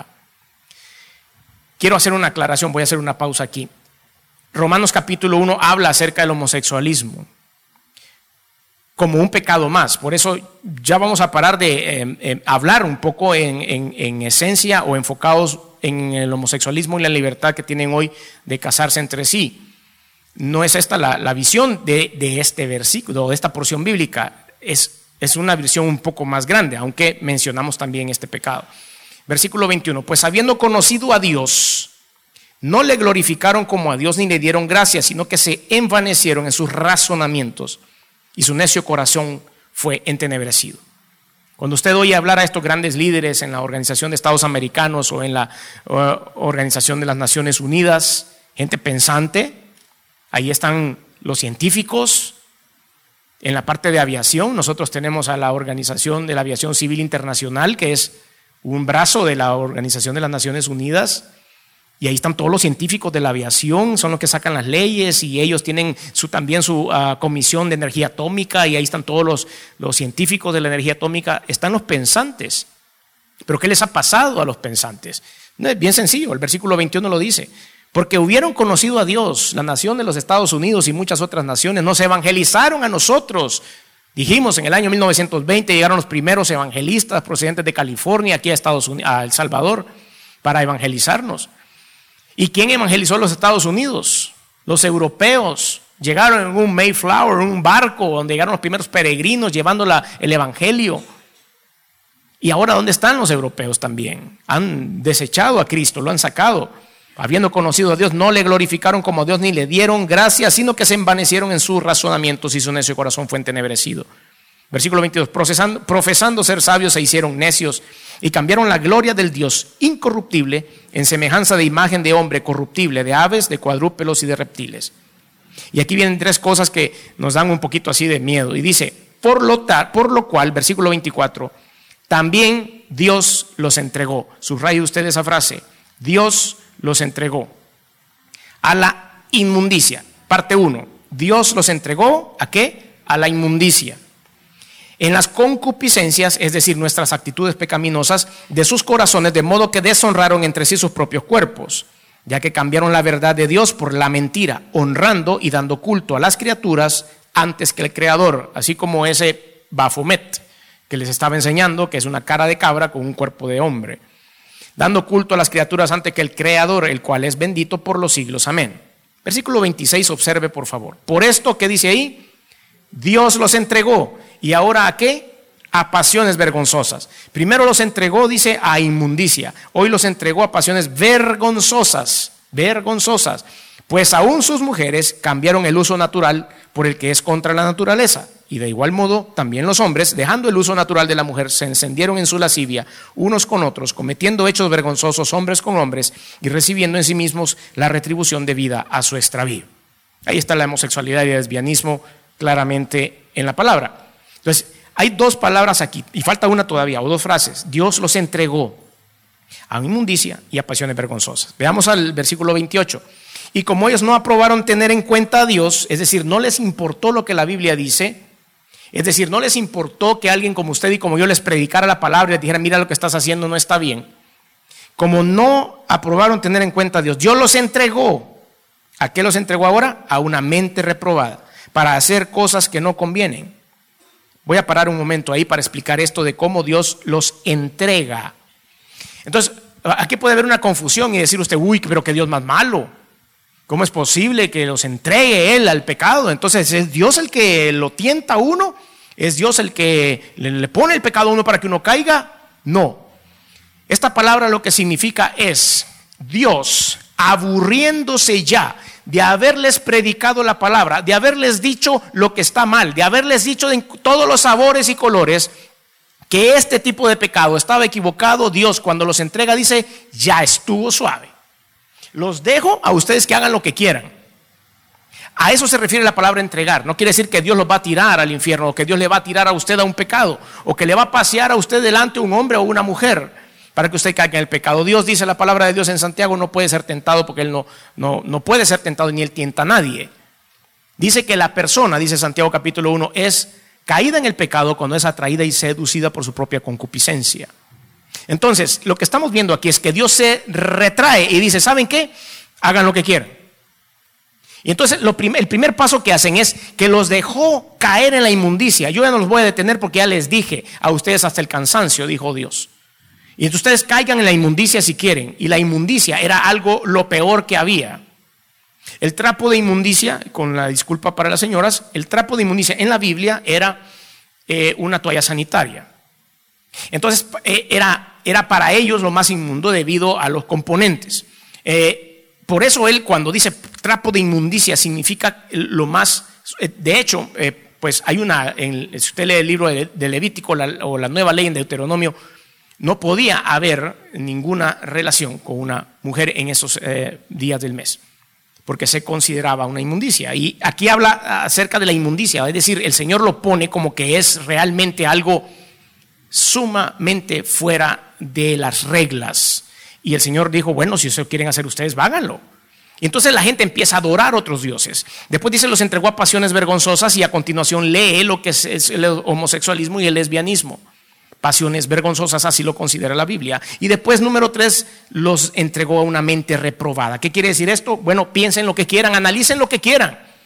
Quiero hacer una aclaración, voy a hacer una pausa aquí. Romanos capítulo 1 habla acerca del homosexualismo como un pecado más. Por eso ya vamos a parar de hablar un poco en esencia o enfocados en el homosexualismo y la libertad que tienen hoy de casarse entre sí. No es esta la visión de este versículo, de esta porción bíblica. Es una visión un poco más grande, aunque mencionamos también este pecado. Versículo 21, pues habiendo conocido a Dios, no le glorificaron como a Dios ni le dieron gracias, sino que se envanecieron en sus razonamientos y su necio corazón fue entenebrecido. Cuando usted oye hablar a estos grandes líderes en la Organización de Estados Americanos o en la Organización de las Naciones Unidas, gente pensante, ahí están los científicos. En la parte de aviación, nosotros tenemos a la Organización de la Aviación Civil Internacional, que es un brazo de la Organización de las Naciones Unidas, y ahí están todos los científicos de la aviación, son los que sacan las leyes, y ellos tienen también su comisión de energía atómica, y ahí están todos los científicos de la energía atómica. Están los pensantes. ¿Pero qué les ha pasado a los pensantes? No, es bien sencillo, el versículo 21 lo dice. Porque hubieron conocido a Dios, la nación de los Estados Unidos y muchas otras naciones, nos evangelizaron a nosotros Dijimos, en el año 1920 llegaron los primeros evangelistas procedentes de California aquí a Estados Unidos, a El Salvador, para evangelizarnos. ¿Y quién evangelizó los Estados Unidos? Los europeos. Llegaron en un Mayflower, en un barco donde llegaron los primeros peregrinos llevando el evangelio. Y ahora, ¿dónde están los europeos también? Han desechado a Cristo, lo han sacado. Habiendo conocido a Dios, no le glorificaron como Dios ni le dieron gracias, sino que se envanecieron en sus razonamientos y su necio corazón fue entenebrecido. Versículo 22, profesando ser sabios se hicieron necios y cambiaron la gloria del Dios incorruptible en semejanza de imagen de hombre corruptible, de aves, de cuadrúpedos y de reptiles. Y aquí vienen tres cosas que nos dan un poquito así de miedo. Y dice, por lo cual, versículo 24, también Dios los entregó. Subraye usted esa frase, Dios los entregó a la inmundicia. Parte 1, Dios los entregó ¿a qué? A la inmundicia. En las concupiscencias, es decir, nuestras actitudes pecaminosas de sus corazones, de modo que deshonraron entre sí sus propios cuerpos, ya que cambiaron la verdad de Dios por la mentira, honrando y dando culto a las criaturas antes que el Creador, así como ese Baphomet que les estaba enseñando, que es una cara de cabra con un cuerpo de hombre, dando culto a las criaturas antes que el Creador, el cual es bendito por los siglos. Amén. Versículo 26, observe por favor. Por esto, ¿qué dice ahí? Dios los entregó. ¿Y ahora a qué? A pasiones vergonzosas. Primero los entregó, dice, a inmundicia. Hoy los entregó a pasiones vergonzosas. Vergonzosas. Pues aún sus mujeres cambiaron el uso natural por el que es contra la naturaleza. Y de igual modo, también los hombres, dejando el uso natural de la mujer, se encendieron en su lascivia unos con otros, cometiendo hechos vergonzosos hombres con hombres y recibiendo en sí mismos la retribución debida a su extravío. Ahí está la homosexualidad y el lesbianismo claramente en la palabra. Entonces, hay dos palabras aquí, y falta una todavía, o dos frases. Dios los entregó a inmundicia y a pasiones vergonzosas. Veamos al versículo 28. Y como ellos no aprobaron tener en cuenta a Dios, es decir, no les importó lo que la Biblia dice, es decir, no les importó que alguien como usted y como yo les predicara la palabra y les dijera, mira lo que estás haciendo no está bien. Como no aprobaron tener en cuenta a Dios, Dios los entregó. ¿A qué los entregó ahora? A una mente reprobada, para hacer cosas que no convienen. Voy a parar un momento ahí para explicar esto de cómo Dios los entrega. Entonces, aquí puede haber una confusión y decir usted, uy, pero qué Dios más malo. ¿Cómo es posible que los entregue Él al pecado? Entonces, ¿es Dios el que lo tienta a uno? ¿Es Dios el que le pone el pecado a uno para que uno caiga? No. Esta palabra lo que significa es Dios aburriéndose ya de haberles predicado la palabra, de haberles dicho lo que está mal, de haberles dicho en todos los sabores y colores que este tipo de pecado estaba equivocado. Dios, cuando los entrega, dice, ya estuvo suave. Los dejo a ustedes que hagan lo que quieran. A eso se refiere la palabra entregar. No quiere decir que Dios los va a tirar al infierno, o que Dios le va a tirar a usted a un pecado, o que le va a pasear a usted delante un hombre o una mujer para que usted caiga en el pecado. Dios, dice la palabra de Dios en Santiago, no puede ser tentado porque Él no puede ser tentado ni Él tienta a nadie. Dice que la persona, dice Santiago capítulo 1, es caída en el pecado cuando es atraída y seducida por su propia concupiscencia. Entonces, lo que estamos viendo aquí es que Dios se retrae y dice, ¿saben qué? Hagan lo que quieran. Y entonces el primer paso que hacen es que los dejó caer en la inmundicia. Yo ya no los voy a detener porque ya les dije a ustedes hasta el cansancio, dijo Dios. Y entonces ustedes caigan en la inmundicia si quieren. Y la inmundicia era algo lo peor que había. El trapo de inmundicia, con la disculpa para las señoras, el trapo de inmundicia en la Biblia era una toalla sanitaria. Entonces era para ellos lo más inmundo debido a los componentes. Por eso él cuando dice trapo de inmundicia significa lo más, de hecho, pues hay si usted lee el libro de Levítico o la nueva ley en Deuteronomio, no podía haber ninguna relación con una mujer en esos días del mes, porque se consideraba una inmundicia. Y aquí habla acerca de la inmundicia, es decir, el Señor lo pone como que es realmente algo sumamente fuera de las reglas. Y el Señor dijo, bueno, si eso quieren hacer ustedes, háganlo. Y entonces la gente empieza a adorar a otros dioses. Después dice, los entregó a pasiones vergonzosas, y a continuación lee lo que es el homosexualismo y el lesbianismo. Pasiones vergonzosas, así lo considera la Biblia. Y después, número 3, los entregó a una mente reprobada. ¿Qué quiere decir esto? Bueno, piensen lo que quieran, analicen lo que quieran.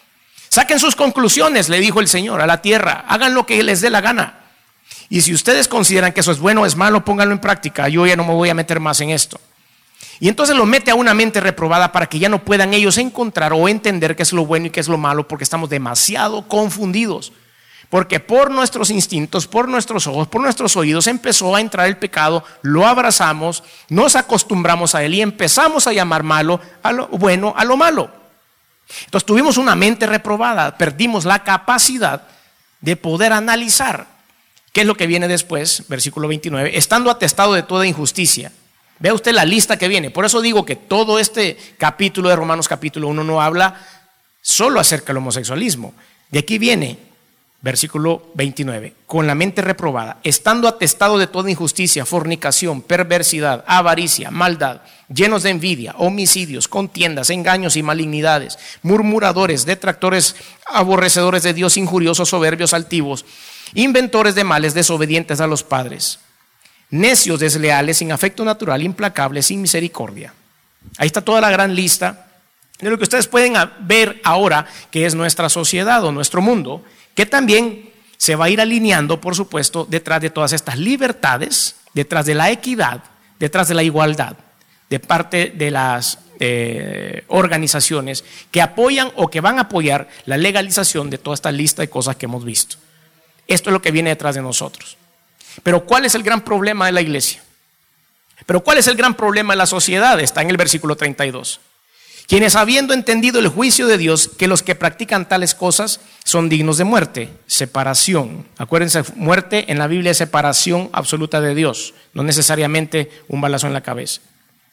Saquen sus conclusiones, le dijo el Señor a la tierra, hagan lo que les dé la gana. Y si ustedes consideran que eso es bueno o es malo, pónganlo en práctica. Yo ya no me voy a meter más en esto. Y entonces lo mete a una mente reprobada para que ya no puedan ellos encontrar o entender qué es lo bueno y qué es lo malo, porque estamos demasiado confundidos. Porque por nuestros instintos, por nuestros ojos, por nuestros oídos empezó a entrar el pecado, lo abrazamos, nos acostumbramos a él y empezamos a llamar malo a lo bueno, a lo malo. Entonces tuvimos una mente reprobada, perdimos la capacidad de poder analizar qué es lo que viene después, versículo 29, estando atestado de toda injusticia. Vea usted la lista que viene. Por eso digo que todo este capítulo de Romanos capítulo 1 no habla solo acerca del homosexualismo. De aquí viene, versículo 29, con la mente reprobada, estando atestado de toda injusticia, fornicación, perversidad, avaricia, maldad, llenos de envidia, homicidios, contiendas, engaños y malignidades, murmuradores, detractores, aborrecedores de Dios, injuriosos, soberbios, altivos, inventores de males, desobedientes a los padres, necios, desleales, sin afecto natural, implacables, sin misericordia. Ahí está toda la gran lista de lo que ustedes pueden ver ahora que es nuestra sociedad o nuestro mundo, que también se va a ir alineando, por supuesto, detrás de todas estas libertades, detrás de la equidad, detrás de la igualdad, de parte de las organizaciones que apoyan o que van a apoyar la legalización de toda esta lista de cosas que hemos visto. Esto es lo que viene detrás de nosotros. Pero ¿cuál es el gran problema de la iglesia? Pero ¿cuál es el gran problema de la sociedad? Está en el versículo 32. Quienes habiendo entendido el juicio de Dios, que los que practican tales cosas son dignos de muerte, separación. Acuérdense, muerte en la Biblia es separación absoluta de Dios, no necesariamente un balazo en la cabeza.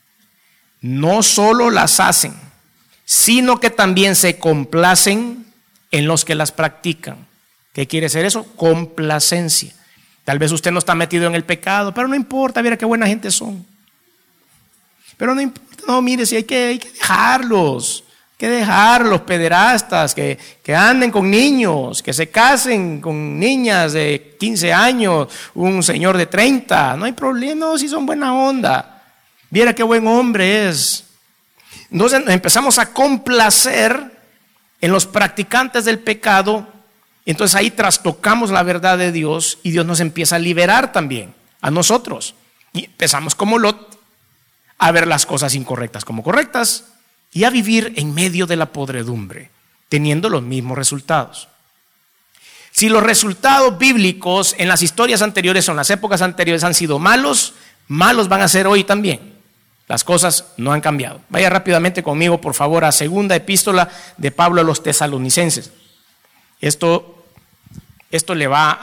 No solo las hacen, sino que también se complacen en los que las practican. ¿Qué quiere decir eso? Complacencia. Tal vez usted no está metido en el pecado, pero no importa, mira qué buena gente son. Pero no importa, no, mire, si hay que dejarlos, pederastas, que anden con niños, que se casen con niñas de 15 años, un señor de 30, no hay problema, no, si son buena onda. Viera qué buen hombre es. Entonces empezamos a complacer en los practicantes del pecado. Entonces ahí trastocamos la verdad de Dios y Dios nos empieza a liberar también a nosotros. Y empezamos como Lot a ver las cosas incorrectas como correctas y a vivir en medio de la podredumbre, teniendo los mismos resultados. Si los resultados bíblicos en las historias anteriores o en las épocas anteriores han sido malos, malos van a ser hoy también. Las cosas no han cambiado. Vaya rápidamente conmigo, por favor, a segunda epístola de Pablo a los tesalonicenses. Esto le va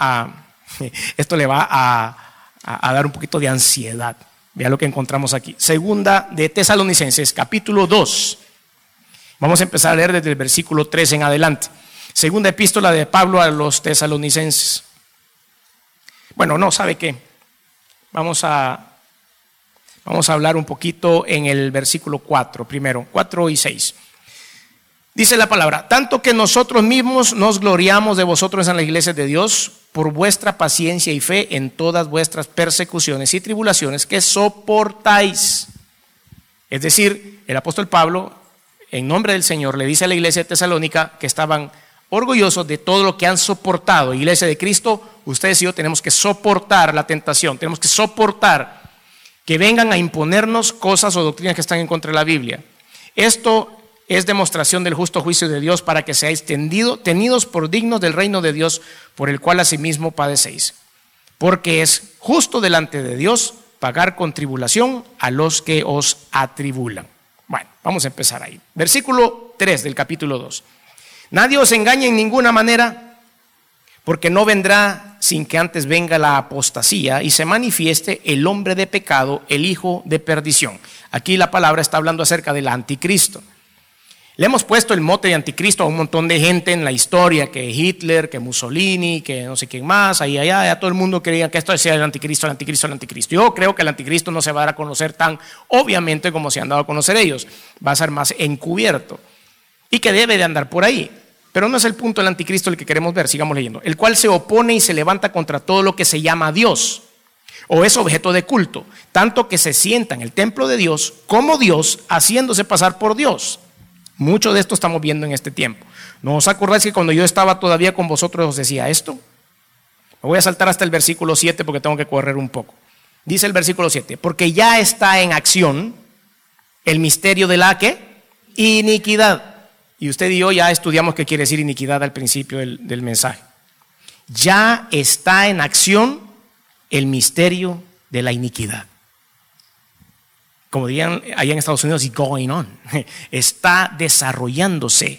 a dar un poquito de ansiedad. Vea lo que encontramos aquí. Segunda de Tesalonicenses, capítulo 2. Vamos a empezar a leer desde el versículo 3 en adelante. Segunda epístola de Pablo a los tesalonicenses. Bueno, no, ¿sabe qué? Vamos a hablar un poquito en el versículo 4, primero, 4 y 6. Dice la palabra, tanto que nosotros mismos nos gloriamos de vosotros en la iglesia de Dios por vuestra paciencia y fe en todas vuestras persecuciones y tribulaciones que soportáis. Es decir, el apóstol Pablo, en nombre del Señor, le dice a la iglesia de Tesalónica que estaban orgullosos de todo lo que han soportado. Iglesia de Cristo, ustedes y yo tenemos que soportar la tentación, tenemos que soportar que vengan a imponernos cosas o doctrinas que están en contra de la Biblia. Esto es demostración del justo juicio de Dios para que seáis tenidos por dignos del reino de Dios, por el cual asimismo padecéis. Porque es justo delante de Dios pagar con tribulación a los que os atribulan. Bueno, vamos a empezar ahí. Versículo 3 del capítulo 2. Nadie os engañe en ninguna manera, porque no vendrá sin que antes venga la apostasía y se manifieste el hombre de pecado, el hijo de perdición. Aquí la palabra está hablando acerca del anticristo. Le hemos puesto el mote de anticristo a un montón de gente en la historia, que Hitler, que Mussolini, que no sé quién más, allá todo el mundo creía que esto decía el anticristo, el anticristo, el anticristo. Yo creo que el anticristo no se va a dar a conocer tan obviamente como se han dado a conocer ellos, va a ser más encubierto y que debe de andar por ahí. Pero no es el punto del anticristo el que queremos ver, sigamos leyendo. El cual se opone y se levanta contra todo lo que se llama Dios o es objeto de culto, tanto que se sienta en el templo de Dios como Dios, haciéndose pasar por Dios. Mucho de esto estamos viendo en este tiempo. ¿No os acordáis que cuando yo estaba todavía con vosotros os decía esto? Me voy a saltar hasta el versículo 7 porque tengo que correr un poco. Dice el versículo 7, porque ya está en acción el misterio de la ¿qué? Iniquidad. Y usted y yo ya estudiamos qué quiere decir iniquidad al principio del mensaje. Ya está en acción el misterio de la iniquidad. Como dirían allá en Estados Unidos, it's going on. Está desarrollándose.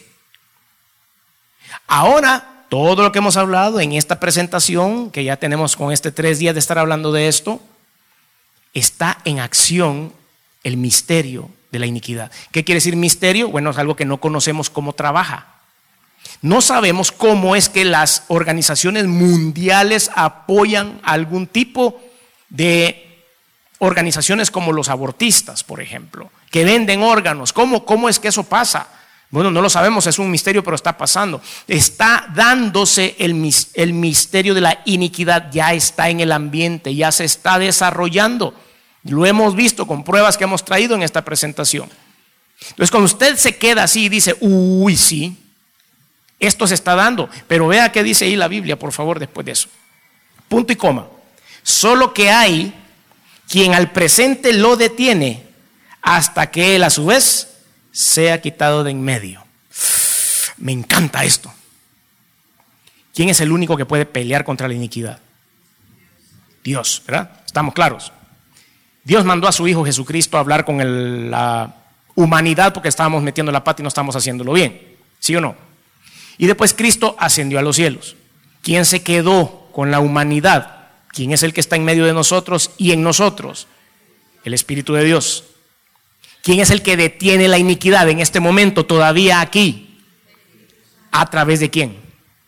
Ahora, todo lo que hemos hablado en esta presentación, que ya tenemos con 3 días de estar hablando de esto, está en acción el misterio de la iniquidad. ¿Qué quiere decir misterio? Bueno, es algo que no conocemos cómo trabaja. No sabemos cómo es que las organizaciones mundiales apoyan algún tipo de organizaciones como los abortistas, por ejemplo, que venden órganos. ¿Cómo es que eso pasa? Bueno, no lo sabemos, es un misterio, pero está pasando. Está dándose el misterio de la iniquidad, ya está en el ambiente, ya se está desarrollando. Lo hemos visto con pruebas que hemos traído en esta presentación. Entonces, cuando usted se queda así y dice, uy, sí, esto se está dando, pero vea qué dice ahí la Biblia, por favor, después de eso. Punto y coma. Solo que hay quien al presente lo detiene hasta que él a su vez sea quitado de en medio. Me encanta esto. ¿Quién es el único que puede pelear contra la iniquidad? Dios, ¿verdad? Estamos claros. Dios mandó a su Hijo Jesucristo a hablar con la humanidad porque estábamos metiendo la pata y no estábamos haciéndolo bien. ¿Sí o no? Y después Cristo ascendió a los cielos. ¿Quién se quedó con la humanidad? ¿Quién es el que está en medio de nosotros y en nosotros? El Espíritu de Dios. ¿Quién es el que detiene la iniquidad en este momento todavía aquí? ¿A través de quién?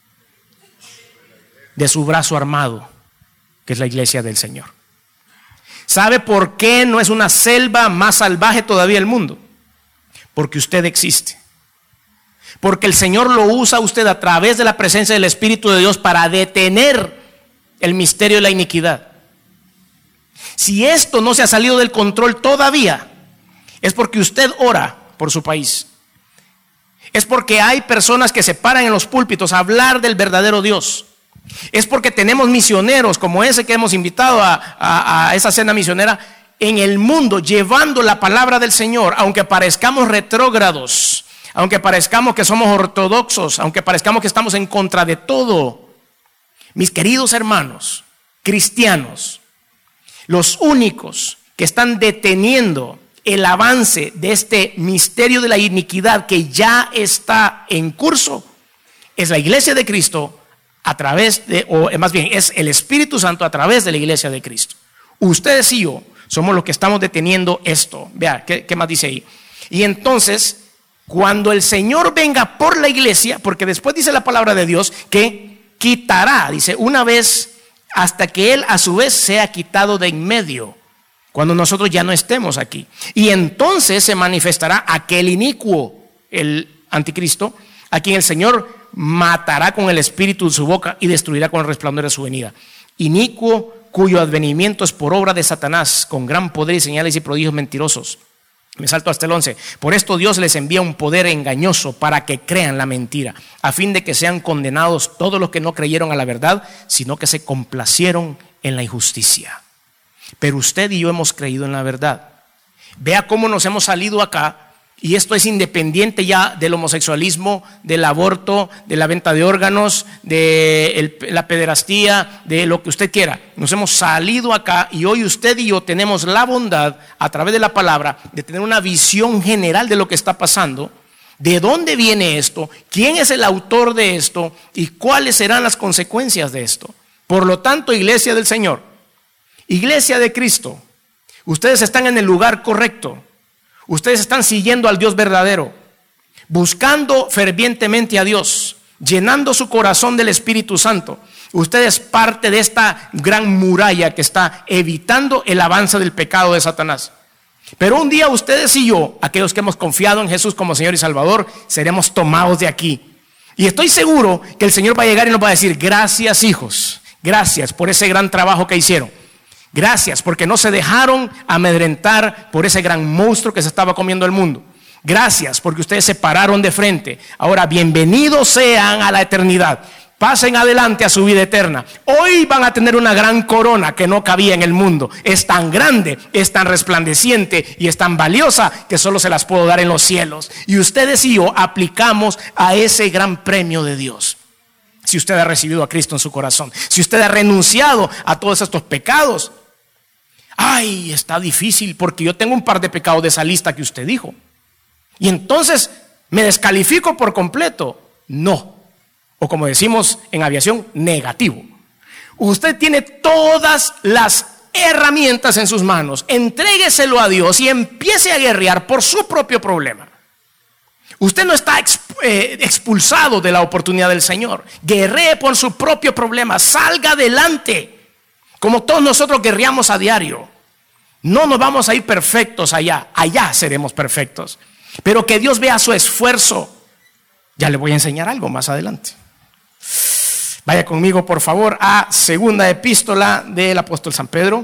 De su brazo armado, que es la iglesia del Señor. ¿Sabe por qué no es una selva más salvaje todavía el mundo? Porque usted existe. Porque el Señor lo usa a usted a través de la presencia del Espíritu de Dios para detener el misterio de la iniquidad. Si esto no se ha salido del control todavía, es porque usted ora por su país. Es porque hay personas que se paran en los púlpitos a hablar del verdadero Dios. Es porque tenemos misioneros como ese que hemos invitado a esa cena misionera en el mundo, llevando la palabra del Señor, aunque parezcamos retrógrados, aunque parezcamos que somos ortodoxos, aunque parezcamos que estamos en contra de todo. Mis queridos hermanos cristianos, los únicos que están deteniendo el avance de este misterio de la iniquidad que ya está en curso es la iglesia de Cristo a través de, o más bien es el Espíritu Santo a través de la iglesia de Cristo. Ustedes y yo somos los que estamos deteniendo esto. Vea, ¿qué más dice ahí? Y entonces, cuando el Señor venga por la iglesia, porque después dice la palabra de Dios que quitará, dice, una vez hasta que Él a su vez sea quitado de en medio, cuando nosotros ya no estemos aquí. Y entonces se manifestará aquel inicuo, el anticristo, a quien el Señor matará con el espíritu de su boca y destruirá con el resplandor de su venida. Inicuo cuyo advenimiento es por obra de Satanás, con gran poder y señales y prodigios mentirosos. Me salto hasta el 11. Por esto Dios les envía un poder engañoso para que crean la mentira, a fin de que sean condenados todos los que no creyeron a la verdad, sino que se complacieron en la injusticia. Pero usted y yo hemos creído en la verdad. Vea cómo nos hemos salido acá, y esto es independiente ya del homosexualismo, del aborto, de la venta de órganos, de la pederastía, de lo que usted quiera. Nos hemos salido acá y hoy usted y yo tenemos la bondad, a través de la palabra, de tener una visión general de lo que está pasando, de dónde viene esto, quién es el autor de esto y cuáles serán las consecuencias de esto. Por lo tanto, iglesia del Señor, iglesia de Cristo, ustedes están en el lugar correcto. Ustedes están siguiendo al Dios verdadero, buscando fervientemente a Dios, llenando su corazón del Espíritu Santo. Usted es parte de esta gran muralla que está evitando el avance del pecado de Satanás. Pero un día ustedes y yo, aquellos que hemos confiado en Jesús como Señor y Salvador, seremos tomados de aquí. Y estoy seguro que el Señor va a llegar y nos va a decir: gracias, hijos, gracias por ese gran trabajo que hicieron. Gracias porque no se dejaron amedrentar por ese gran monstruo que se estaba comiendo el mundo. Gracias porque ustedes se pararon de frente. Ahora, bienvenidos sean a la eternidad. Pasen adelante a su vida eterna. Hoy van a tener una gran corona que no cabía en el mundo. Es tan grande, es tan resplandeciente y es tan valiosa que solo se las puedo dar en los cielos. Y ustedes y yo aplicamos a ese gran premio de Dios. Si usted ha recibido a Cristo en su corazón, si usted ha renunciado a todos estos pecados. Ay, está difícil porque yo tengo un par de pecados de esa lista que usted dijo. Y entonces, ¿me descalifico por completo? No. O como decimos en aviación, negativo. Usted tiene todas las herramientas en sus manos. Entrégueselo a Dios y empiece a guerrear por su propio problema. Usted no está expulsado de la oportunidad del Señor. Guerree por su propio problema. Salga adelante. Como todos nosotros guerreamos a diario. No nos vamos a ir perfectos allá. Allá seremos perfectos. Pero que Dios vea su esfuerzo. Ya le voy a enseñar algo más adelante. Vaya conmigo por favor a segunda epístola del apóstol San Pedro,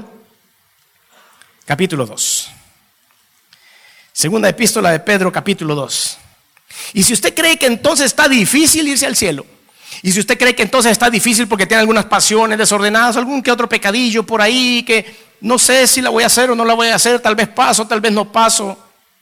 capítulo 2. Segunda epístola de Pedro, capítulo 2. Y si usted cree que entonces está difícil irse al cielo, y si usted cree que entonces está difícil porque tiene algunas pasiones desordenadas, algún que otro pecadillo por ahí que no sé si la voy a hacer o no la voy a hacer, tal vez paso, tal vez no paso.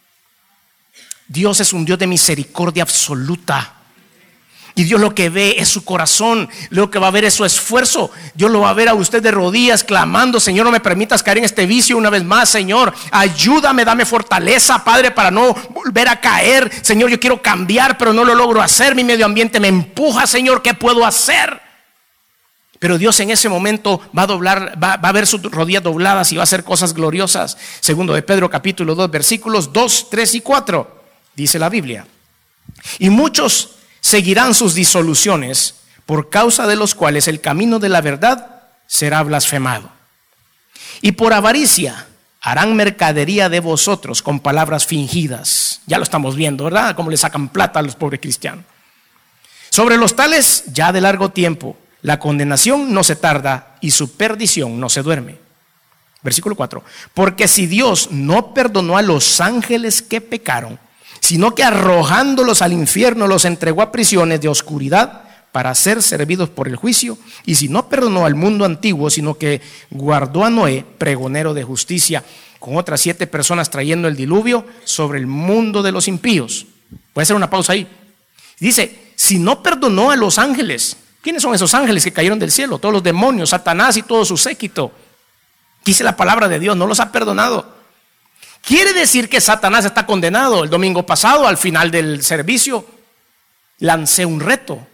Dios es un Dios de misericordia absoluta. Y Dios lo que ve es su corazón, lo que va a ver es su esfuerzo. Dios lo va a ver a usted de rodillas clamando: Señor, no me permitas caer en este vicio una vez más. Señor, ayúdame, dame fortaleza, Padre, para no volver a caer. Señor, yo quiero cambiar, pero no lo logro hacer. Mi medio ambiente me empuja, Señor, ¿qué puedo hacer? Pero Dios en ese momento va a doblar, va a ver sus rodillas dobladas y va a hacer cosas gloriosas. Segundo de Pedro, capítulo 2, versículos 2, 3 y 4. Dice la Biblia: y muchos seguirán sus disoluciones, por causa de los cuales el camino de la verdad será blasfemado. Y por avaricia harán mercadería de vosotros con palabras fingidas. Ya lo estamos viendo, ¿verdad? Cómo le sacan plata a los pobres cristianos. Sobre los tales, ya de largo tiempo, la condenación no se tarda y su perdición no se duerme. Versículo 4. Porque si Dios no perdonó a los ángeles que pecaron, sino que arrojándolos al infierno los entregó a prisiones de oscuridad para ser servidos por el juicio, y si no perdonó al mundo antiguo, sino que guardó a Noé, pregonero de justicia, con otras 7 personas trayendo el diluvio sobre el mundo de los impíos. Voy a hacer una pausa ahí. Dice, si no perdonó a los ángeles. ¿Quiénes son esos ángeles que cayeron del cielo? Todos los demonios, Satanás y todo su séquito. Dice la palabra de Dios, no los ha perdonado. Quiere decir que Satanás está condenado. El domingo pasado, al final del servicio, lancé un reto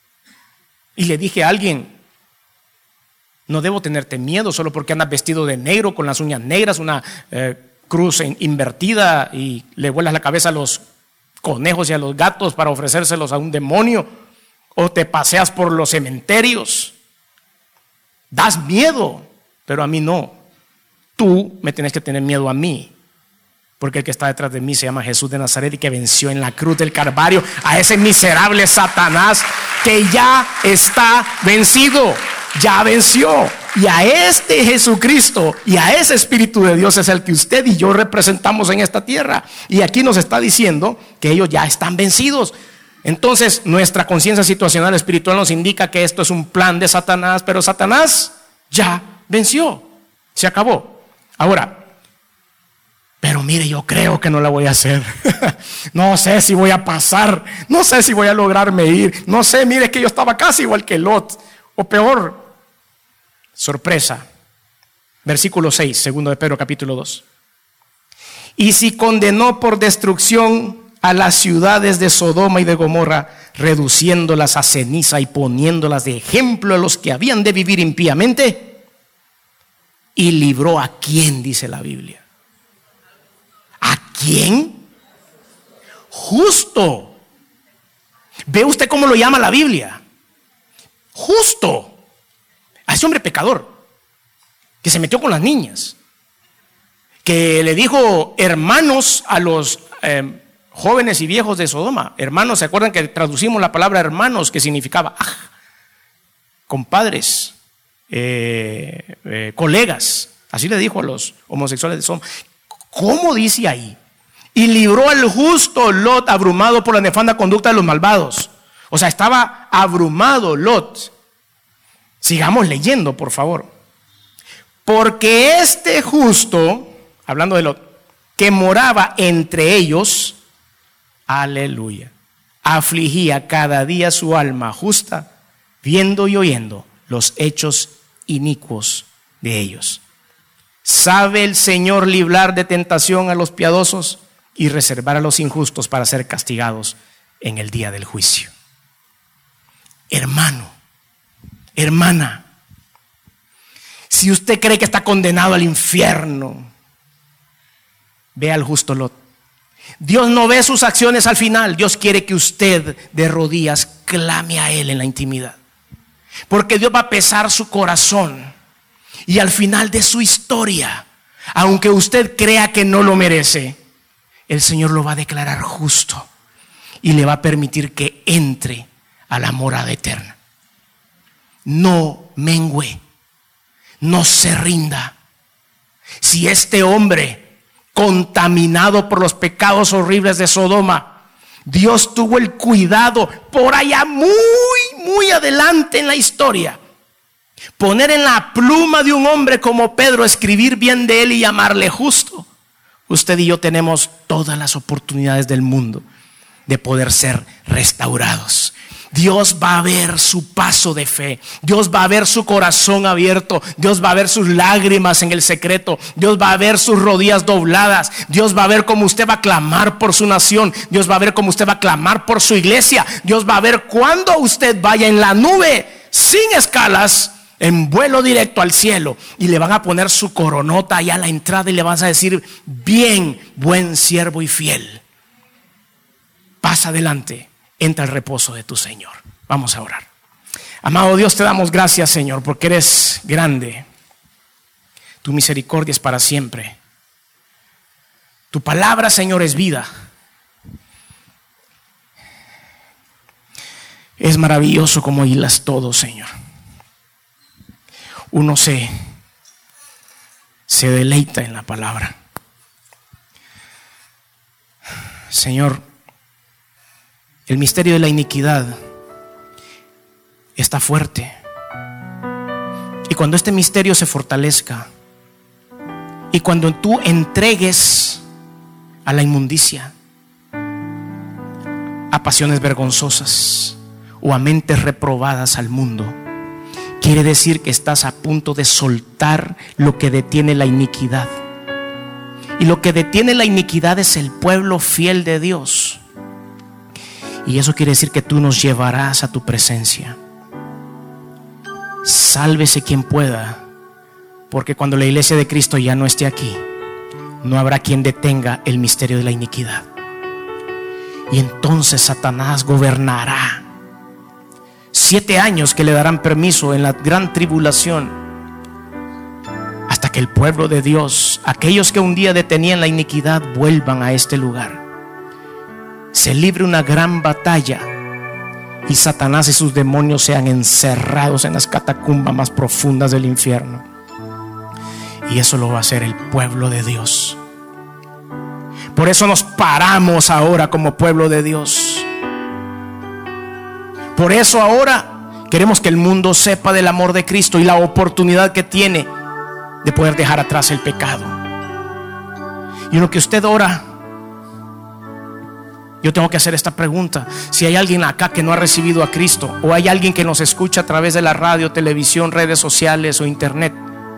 y le dije a alguien: no debo tenerte miedo solo porque andas vestido de negro, con las uñas negras, una cruz invertida, y le vuelas la cabeza a los conejos y a los gatos para ofrecérselos a un demonio, o te paseas por los cementerios. Das miedo, pero a mí no. Tú me tienes que tener miedo a mí. Porque el que está detrás de mí se llama Jesús de Nazaret, y que venció en la cruz del Calvario a ese miserable Satanás que ya está vencido, ya venció. Y a este Jesucristo y a ese Espíritu de Dios es el que usted y yo representamos en esta tierra. Y aquí nos está diciendo que ellos ya están vencidos. Entonces nuestra conciencia situacional espiritual nos indica que esto es un plan de Satanás, pero Satanás ya venció, se acabó. Ahora, pero mire, yo creo que no la voy a hacer. No sé si voy a pasar. No sé si voy a lograrme ir. No sé, mire que yo estaba casi igual que Lot. O peor. Sorpresa. Versículo 6, segundo de Pedro, capítulo 2. Y si condenó por destrucción a las ciudades de Sodoma y de Gomorra, reduciéndolas a ceniza y poniéndolas de ejemplo a los que habían de vivir impíamente, y libró a quién, dice la Biblia. ¿A quién? Justo. ¿Ve usted cómo lo llama la Biblia? Justo. A ese hombre pecador que se metió con las niñas, que le dijo hermanos a los jóvenes y viejos de Sodoma. Hermanos, ¿se acuerdan que traducimos la palabra hermanos, que significaba compadres, colegas? Así le dijo a los homosexuales de Sodoma. ¿Cómo dice ahí? y libró al justo Lot abrumado por la nefanda conducta de los malvados. O sea, estaba abrumado Lot. Sigamos leyendo, por favor. Porque este justo, hablando de Lot, que moraba entre ellos, aleluya, afligía cada día su alma justa, viendo y oyendo los hechos inicuos de ellos. ¿Sabe el Señor librar de tentación a los piadosos y reservar a los injustos para ser castigados en el día del juicio? Hermano, hermana, si usted cree que está condenado al infierno, ve al justo Lot. Dios no ve sus acciones al final. Dios quiere que usted de rodillas clame a Él en la intimidad, porque Dios va a pesar su corazón. Y al final de su historia, aunque usted crea que no lo merece, el Señor lo va a declarar justo y le va a permitir que entre a la morada eterna. No mengüe, no se rinda. Si este hombre, contaminado por los pecados horribles de Sodoma, Dios tuvo el cuidado por allá muy adelante en la historia, poner en la pluma de un hombre como Pedro, escribir bien de él y llamarle justo. Usted y yo tenemos todas las oportunidades del mundo de poder ser restaurados. Dios va a ver su paso de fe. Dios va a ver su corazón abierto. Dios va a ver sus lágrimas en el secreto. Dios va a ver sus rodillas dobladas. Dios va a ver cómo usted va a clamar por su nación. Dios va a ver cómo usted va a clamar por su iglesia. Dios va a ver cuando usted vaya en la nube sin escalas, en vuelo directo al cielo, y le van a poner su coronota allá a la entrada y le vas a decir: bien, buen siervo y fiel, pasa adelante, entra al reposo de tu Señor. Vamos a orar. Amado Dios, te damos gracias, Señor, porque eres grande. Tu misericordia es para siempre. Tu palabra, Señor, es vida. Es maravilloso como hilas todo, Señor. Uno se deleita en la palabra. Señor, el misterio de la iniquidad está fuerte. Y cuando este misterio se fortalezca, y cuando tú entregues a la inmundicia, a pasiones vergonzosas o a mentes reprobadas al mundo, quiere decir que estás a punto de soltar lo que detiene la iniquidad. Y lo que detiene la iniquidad es el pueblo fiel de Dios. Y eso quiere decir que tú nos llevarás a tu presencia. Sálvese quien pueda, porque cuando la iglesia de Cristo ya no esté aquí, no habrá quien detenga el misterio de la iniquidad. Y entonces Satanás gobernará 7 años que le darán permiso en la gran tribulación, hasta que el pueblo de Dios, aquellos que un día detenían la iniquidad, vuelvan a este lugar. Se libre una gran batalla y Satanás y sus demonios sean encerrados en las catacumbas más profundas del infierno. Y eso lo va a hacer el pueblo de Dios. Por eso nos paramos ahora como pueblo de Dios. Por eso ahora queremos que el mundo sepa del amor de Cristo y la oportunidad que tiene de poder dejar atrás el pecado. Y en lo que usted ora, yo tengo que hacer esta pregunta: si hay alguien acá que no ha recibido a Cristo, o hay alguien que nos escucha a través de la radio, televisión, redes sociales o internet,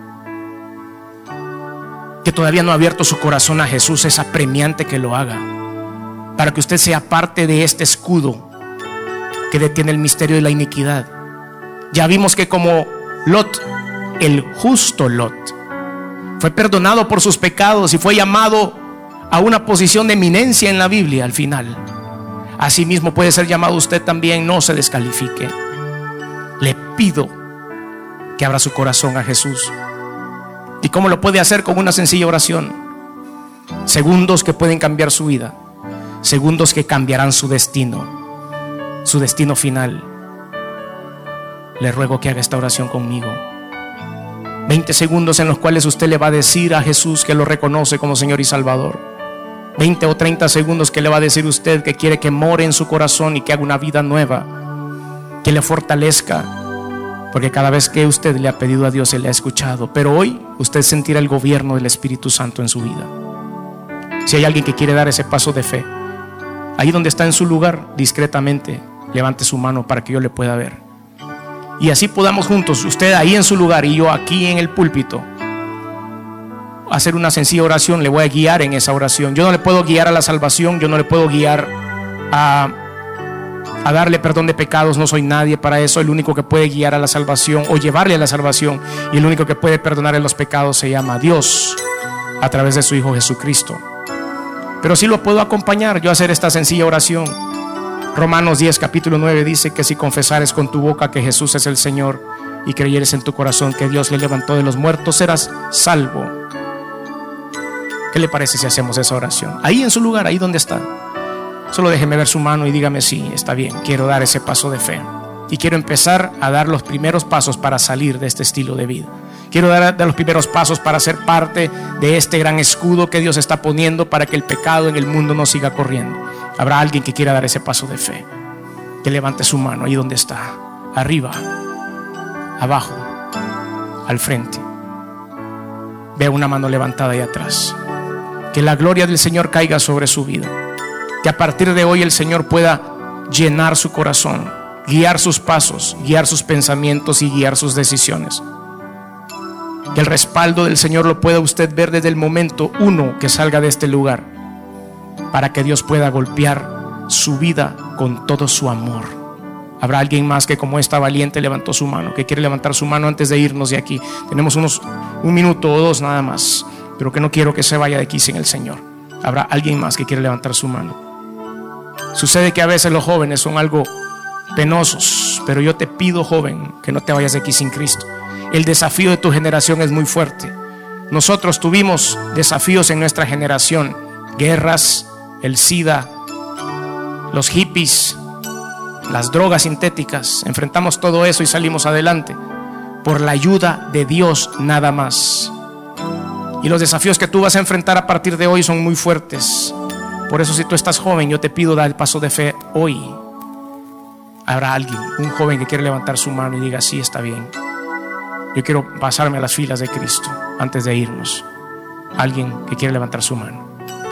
que todavía no ha abierto su corazón a Jesús, es apremiante que lo haga, para que usted sea parte de este escudo que detiene el misterio de la iniquidad. Ya vimos que como Lot, el justo Lot, fue perdonado por sus pecados y fue llamado a una posición de eminencia en la Biblia al final. Asimismo puede ser llamado usted también. No se descalifique. Le pido que abra su corazón a Jesús. ¿Y cómo lo puede hacer? Con una sencilla oración. Segundos que pueden cambiar su vida. Segundos que cambiarán su destino final. Le ruego que haga esta oración conmigo. 20 segundos en los cuales usted le va a decir a Jesús que lo reconoce como Señor y Salvador. 20 o 30 segundos que le va a decir usted que quiere que more en su corazón y que haga una vida nueva, que le fortalezca, porque cada vez que usted le ha pedido a Dios, Él le ha escuchado. Pero hoy usted sentirá el gobierno del Espíritu Santo en su vida. Si hay alguien que quiere dar ese paso de fe, ahí donde está en su lugar, discretamente levante su mano para que yo le pueda ver, y así podamos juntos, usted ahí en su lugar y yo aquí en el púlpito, hacer una sencilla oración. Le voy a guiar en esa oración. Yo no le puedo guiar a la salvación, yo no le puedo guiar a darle perdón de pecados, no soy nadie para eso. El único que puede guiar a la salvación o llevarle a la salvación, y el único que puede perdonarle los pecados, se llama Dios a través de su Hijo Jesucristo. Pero sí lo puedo acompañar yo a hacer esta sencilla oración. Romanos 10 capítulo 9 dice que si confesares con tu boca que Jesús es el Señor y creyeres en tu corazón que Dios le levantó de los muertos, serás salvo. ¿Qué le parece si hacemos esa oración? Ahí en su lugar, ahí donde está. Solo déjeme ver su mano y dígame: sí, está bien, quiero dar ese paso de fe y quiero empezar a dar los primeros pasos para salir de este estilo de vida. Quiero dar los primeros pasos para ser parte de este gran escudo que Dios está poniendo para que el pecado en el mundo no siga corriendo. ¿Habrá alguien que quiera dar ese paso de fe? Que levante su mano ahí donde está. Arriba, abajo, al frente. Veo una mano levantada ahí atrás. Que la gloria del Señor caiga sobre su vida. Que a partir de hoy el Señor pueda llenar su corazón, guiar sus pasos, guiar sus pensamientos y guiar sus decisiones. Que el respaldo del Señor lo pueda usted ver desde el momento uno que salga de este lugar, para que Dios pueda golpear su vida con todo su amor. ¿Habrá alguien más que, como esta valiente, levantó su mano, que quiere levantar su mano antes de irnos de aquí? Tenemos un minuto o dos nada más, pero que no quiero que se vaya de aquí sin el Señor. ¿Habrá alguien más que quiere levantar su mano? Sucede que a veces los jóvenes son algo penosos, pero yo te pido, joven, que no te vayas de aquí sin Cristo. El desafío de tu generación es muy fuerte. Nosotros tuvimos desafíos en nuestra generación: guerras, el SIDA, los hippies, las drogas sintéticas. Enfrentamos todo eso y salimos adelante por la ayuda de Dios nada más. Y los desafíos que tú vas a enfrentar a partir de hoy son muy fuertes. Por eso, si tú estás joven, yo te pido dar el paso de fe hoy. Habrá alguien, un joven, que quiere levantar su mano y diga: sí, está bien, yo quiero pasarme a las filas de Cristo antes de irnos. Alguien que quiere levantar su mano.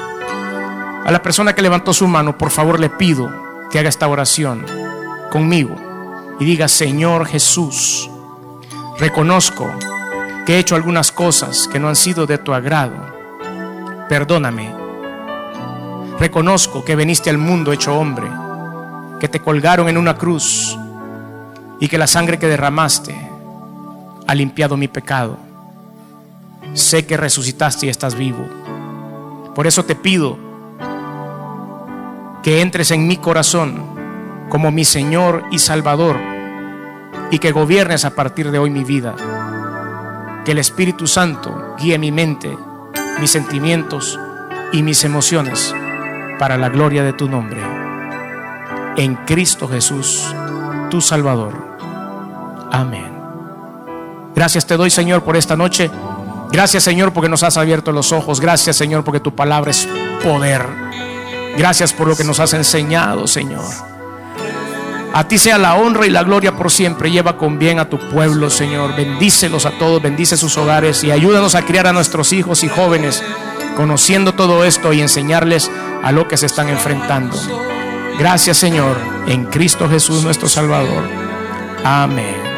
A la persona que levantó su mano, por favor, le pido que haga esta oración conmigo y diga: Señor Jesús, reconozco que he hecho algunas cosas que no han sido de tu agrado. Perdóname. Reconozco que viniste al mundo hecho hombre, que te colgaron en una cruz y que la sangre que derramaste ha limpiado mi pecado. Sé que resucitaste y estás vivo. Por eso te pido que entres en mi corazón como mi Señor y Salvador, y que gobiernes a partir de hoy mi vida. Que el Espíritu Santo guíe mi mente, mis sentimientos y mis emociones para la gloria de tu nombre. En Cristo Jesús, tu Salvador. Amén. Gracias te doy, Señor, por esta noche. Gracias, Señor, porque nos has abierto los ojos. Gracias, Señor, porque tu palabra es poder. Gracias por lo que nos has enseñado, Señor. A ti sea la honra y la gloria por siempre. Lleva con bien a tu pueblo, Señor. Bendícelos a todos, bendice sus hogares y ayúdanos a criar a nuestros hijos y jóvenes conociendo todo esto y enseñarles a lo que se están enfrentando. Gracias, Señor, en Cristo Jesús nuestro Salvador. Amén.